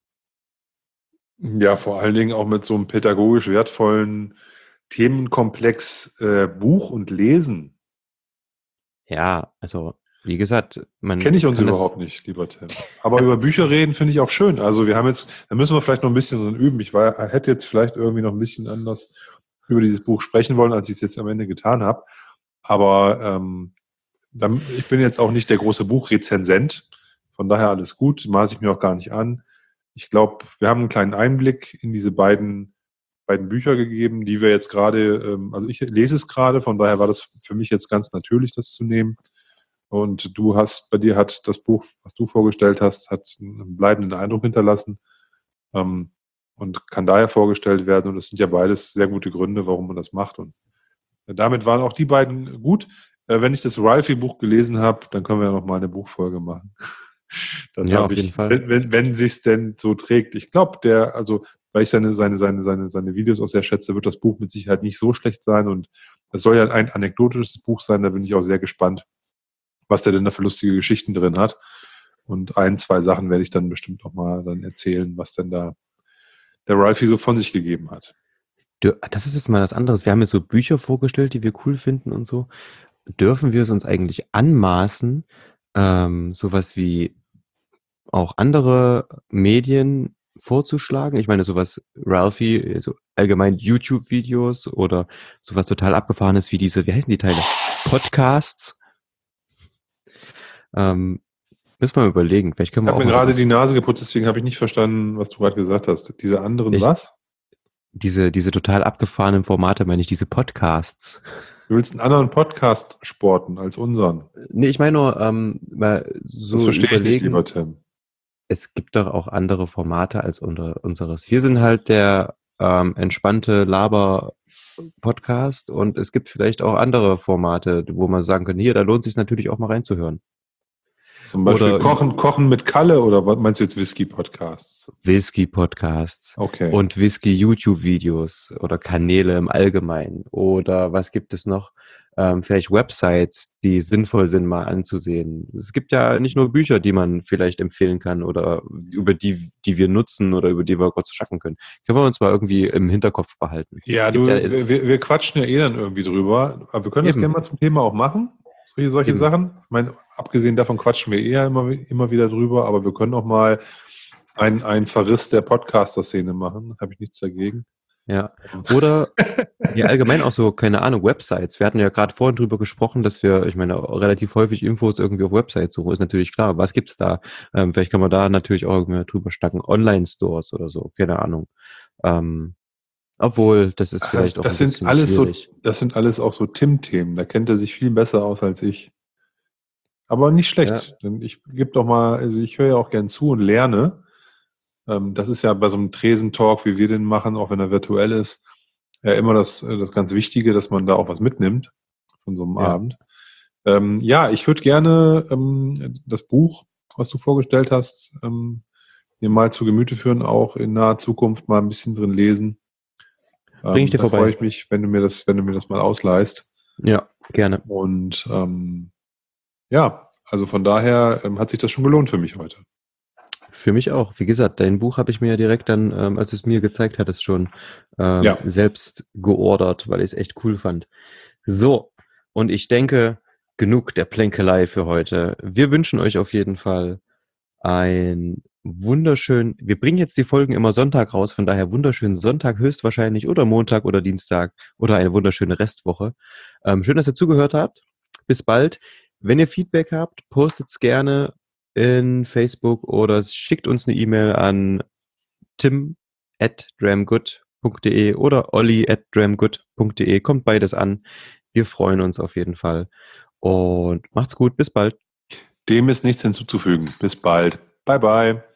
Speaker 1: Ja, vor allen Dingen auch mit so einem pädagogisch wertvollen Themenkomplex äh, Buch und Lesen.
Speaker 2: Ja, also. wie gesagt, man
Speaker 1: Kenne ich uns
Speaker 2: kann das-
Speaker 1: überhaupt nicht, lieber Tim. Aber über Bücher reden finde ich auch schön. Also wir haben jetzt, da müssen wir vielleicht noch ein bisschen so üben. Ich war, hätte jetzt vielleicht irgendwie noch ein bisschen anders über dieses Buch sprechen wollen, als ich es jetzt am Ende getan habe. Aber ähm, dann, ich bin jetzt auch nicht der große Buchrezensent. Von daher alles gut, maße ich mir auch gar nicht an. Ich glaube, wir haben einen kleinen Einblick in diese beiden, beiden Bücher gegeben, die wir jetzt gerade, ähm, also ich lese es gerade, von daher war das für mich jetzt ganz natürlich, das zu nehmen. Und du hast, bei dir hat das Buch, was du vorgestellt hast, hat einen bleibenden Eindruck hinterlassen ähm, und kann daher vorgestellt werden. Und das sind ja beides sehr gute Gründe, warum man das macht. Und damit waren auch die beiden gut. Äh, wenn ich das Ralphie-Buch gelesen habe, dann können wir ja noch mal eine Buchfolge machen. Dann
Speaker 2: Ja,
Speaker 1: habe
Speaker 2: auf jeden
Speaker 1: ich,
Speaker 2: Fall.
Speaker 1: wenn, wenn, wenn sich's denn so trägt. Ich glaube, der, also weil ich seine, seine, seine, seine, seine Videos auch sehr schätze, wird das Buch mit Sicherheit nicht so schlecht sein. Und es soll ja ein anekdotisches Buch sein, da bin ich auch sehr gespannt, was der denn da für lustige Geschichten drin hat. Und ein, zwei Sachen werde ich dann bestimmt noch mal dann erzählen, was denn da der Ralphie so von sich gegeben hat.
Speaker 2: Du, das ist jetzt mal was anderes. Wir haben jetzt so Bücher vorgestellt, die wir cool finden und so. Dürfen wir es uns eigentlich anmaßen, ähm, sowas wie auch andere Medien vorzuschlagen? Ich meine, sowas Ralphie, so allgemein YouTube-Videos oder sowas total abgefahrenes wie diese, wie heißen die Teile? Podcasts. Ähm, müssen wir mal überlegen. Vielleicht können
Speaker 1: Ich
Speaker 2: wir
Speaker 1: habe
Speaker 2: auch
Speaker 1: mir
Speaker 2: mal
Speaker 1: gerade
Speaker 2: sowas,
Speaker 1: die Nase geputzt, deswegen habe ich nicht verstanden, was du gerade gesagt hast. Diese anderen
Speaker 2: Ich-
Speaker 1: was?
Speaker 2: diese, diese total abgefahrenen Formate, meine ich, diese Podcasts.
Speaker 1: Du willst einen anderen Podcast sporten als unseren.
Speaker 2: Nee, ich meine nur, ähm, mal
Speaker 1: Das
Speaker 2: so
Speaker 1: verstehe ich nicht,
Speaker 2: überlegen,
Speaker 1: lieber Tim.
Speaker 2: es gibt doch auch andere Formate als unter, unseres. Wir sind halt der ähm, entspannte Laber-Podcast und es gibt vielleicht auch andere Formate, wo man sagen kann, hier, da lohnt es sich natürlich auch mal reinzuhören.
Speaker 1: Zum Beispiel
Speaker 2: Oder
Speaker 1: Kochen, Kochen mit Kalle oder was meinst du jetzt Whisky-Podcasts?
Speaker 2: Whisky-Podcasts
Speaker 1: Okay.
Speaker 2: und Whisky-YouTube-Videos oder Kanäle im Allgemeinen. Oder was gibt es noch? Ähm, vielleicht Websites, die sinnvoll sind, mal anzusehen. Es gibt ja nicht nur Bücher, die man vielleicht empfehlen kann oder über die, die wir nutzen oder über die wir kurz schaffen können. Können wir uns mal irgendwie im Hinterkopf behalten.
Speaker 1: Ja,
Speaker 2: Gibt
Speaker 1: du,
Speaker 2: ja
Speaker 1: wir, wir wir quatschen ja eh dann irgendwie drüber. Aber wir können das
Speaker 2: eben,
Speaker 1: gerne mal zum Thema auch machen. Solche, solche
Speaker 2: eben.
Speaker 1: Sachen. Ich meine, abgesehen davon quatschen wir eher immer, immer wieder drüber, aber wir können auch mal einen, einen Verriss der Podcaster-Szene machen. Habe ich nichts dagegen.
Speaker 2: Ja. Oder ja, allgemein auch so, keine Ahnung, Websites. Wir hatten ja gerade vorhin drüber gesprochen, dass wir, ich meine, relativ häufig Infos irgendwie auf Websites suchen. Ist natürlich klar. Was gibt's da? Ähm, vielleicht kann man da natürlich auch irgendwie drüber schnacken. Online-Stores oder so. Keine Ahnung. Ähm, obwohl, das ist
Speaker 1: Ach,
Speaker 2: vielleicht
Speaker 1: das,
Speaker 2: auch ein
Speaker 1: das sind
Speaker 2: bisschen
Speaker 1: alles so,
Speaker 2: schwierig.
Speaker 1: das sind alles auch so Tim-Themen. Da kennt er sich viel besser aus als ich. Aber nicht
Speaker 2: Ja,
Speaker 1: schlecht. Denn ich gebe doch mal, also ich höre ja auch gern zu und lerne. Ähm, das ist ja bei so einem Tresentalk, wie wir den machen, auch wenn er virtuell ist, ja immer das, äh, das ganz Wichtige, dass man da auch was mitnimmt von so einem
Speaker 2: ja.
Speaker 1: Abend. Ähm, ja, ich würde gerne ähm, das Buch, was du vorgestellt hast, ähm, mir mal zu Gemüte führen, auch in naher Zukunft mal ein bisschen drin lesen.
Speaker 2: Bring ich
Speaker 1: Ähm,
Speaker 2: dir
Speaker 1: da freue
Speaker 2: vorbei.
Speaker 1: ich mich, wenn du mir das, wenn du mir das mal ausleihst.
Speaker 2: Ja, gerne.
Speaker 1: Und ähm, ja, also von daher ähm, hat sich das schon gelohnt für mich heute.
Speaker 2: Für mich auch. Wie gesagt, dein Buch habe ich mir ja direkt dann, ähm, als du es mir gezeigt hattest, schon ähm,
Speaker 1: Ja,
Speaker 2: selbst geordert, weil ich es echt cool fand. So, und ich denke, genug der Plänkelei für heute. Wir wünschen euch auf jeden Fall ein wunderschön, wir bringen jetzt die Folgen immer Sonntag raus, von daher wunderschönen Sonntag höchstwahrscheinlich oder Montag oder Dienstag oder eine wunderschöne Restwoche. Ähm, schön, dass ihr zugehört habt. Bis bald. Wenn ihr Feedback habt, postet es gerne in Facebook oder schickt uns eine E-Mail an tim at dramgood punkt de oder olli at dramgood punkt de. Kommt beides an. Wir freuen uns auf jeden Fall. Und macht's gut. Bis bald.
Speaker 1: dem ist nichts hinzuzufügen. Bis bald. Bye, bye.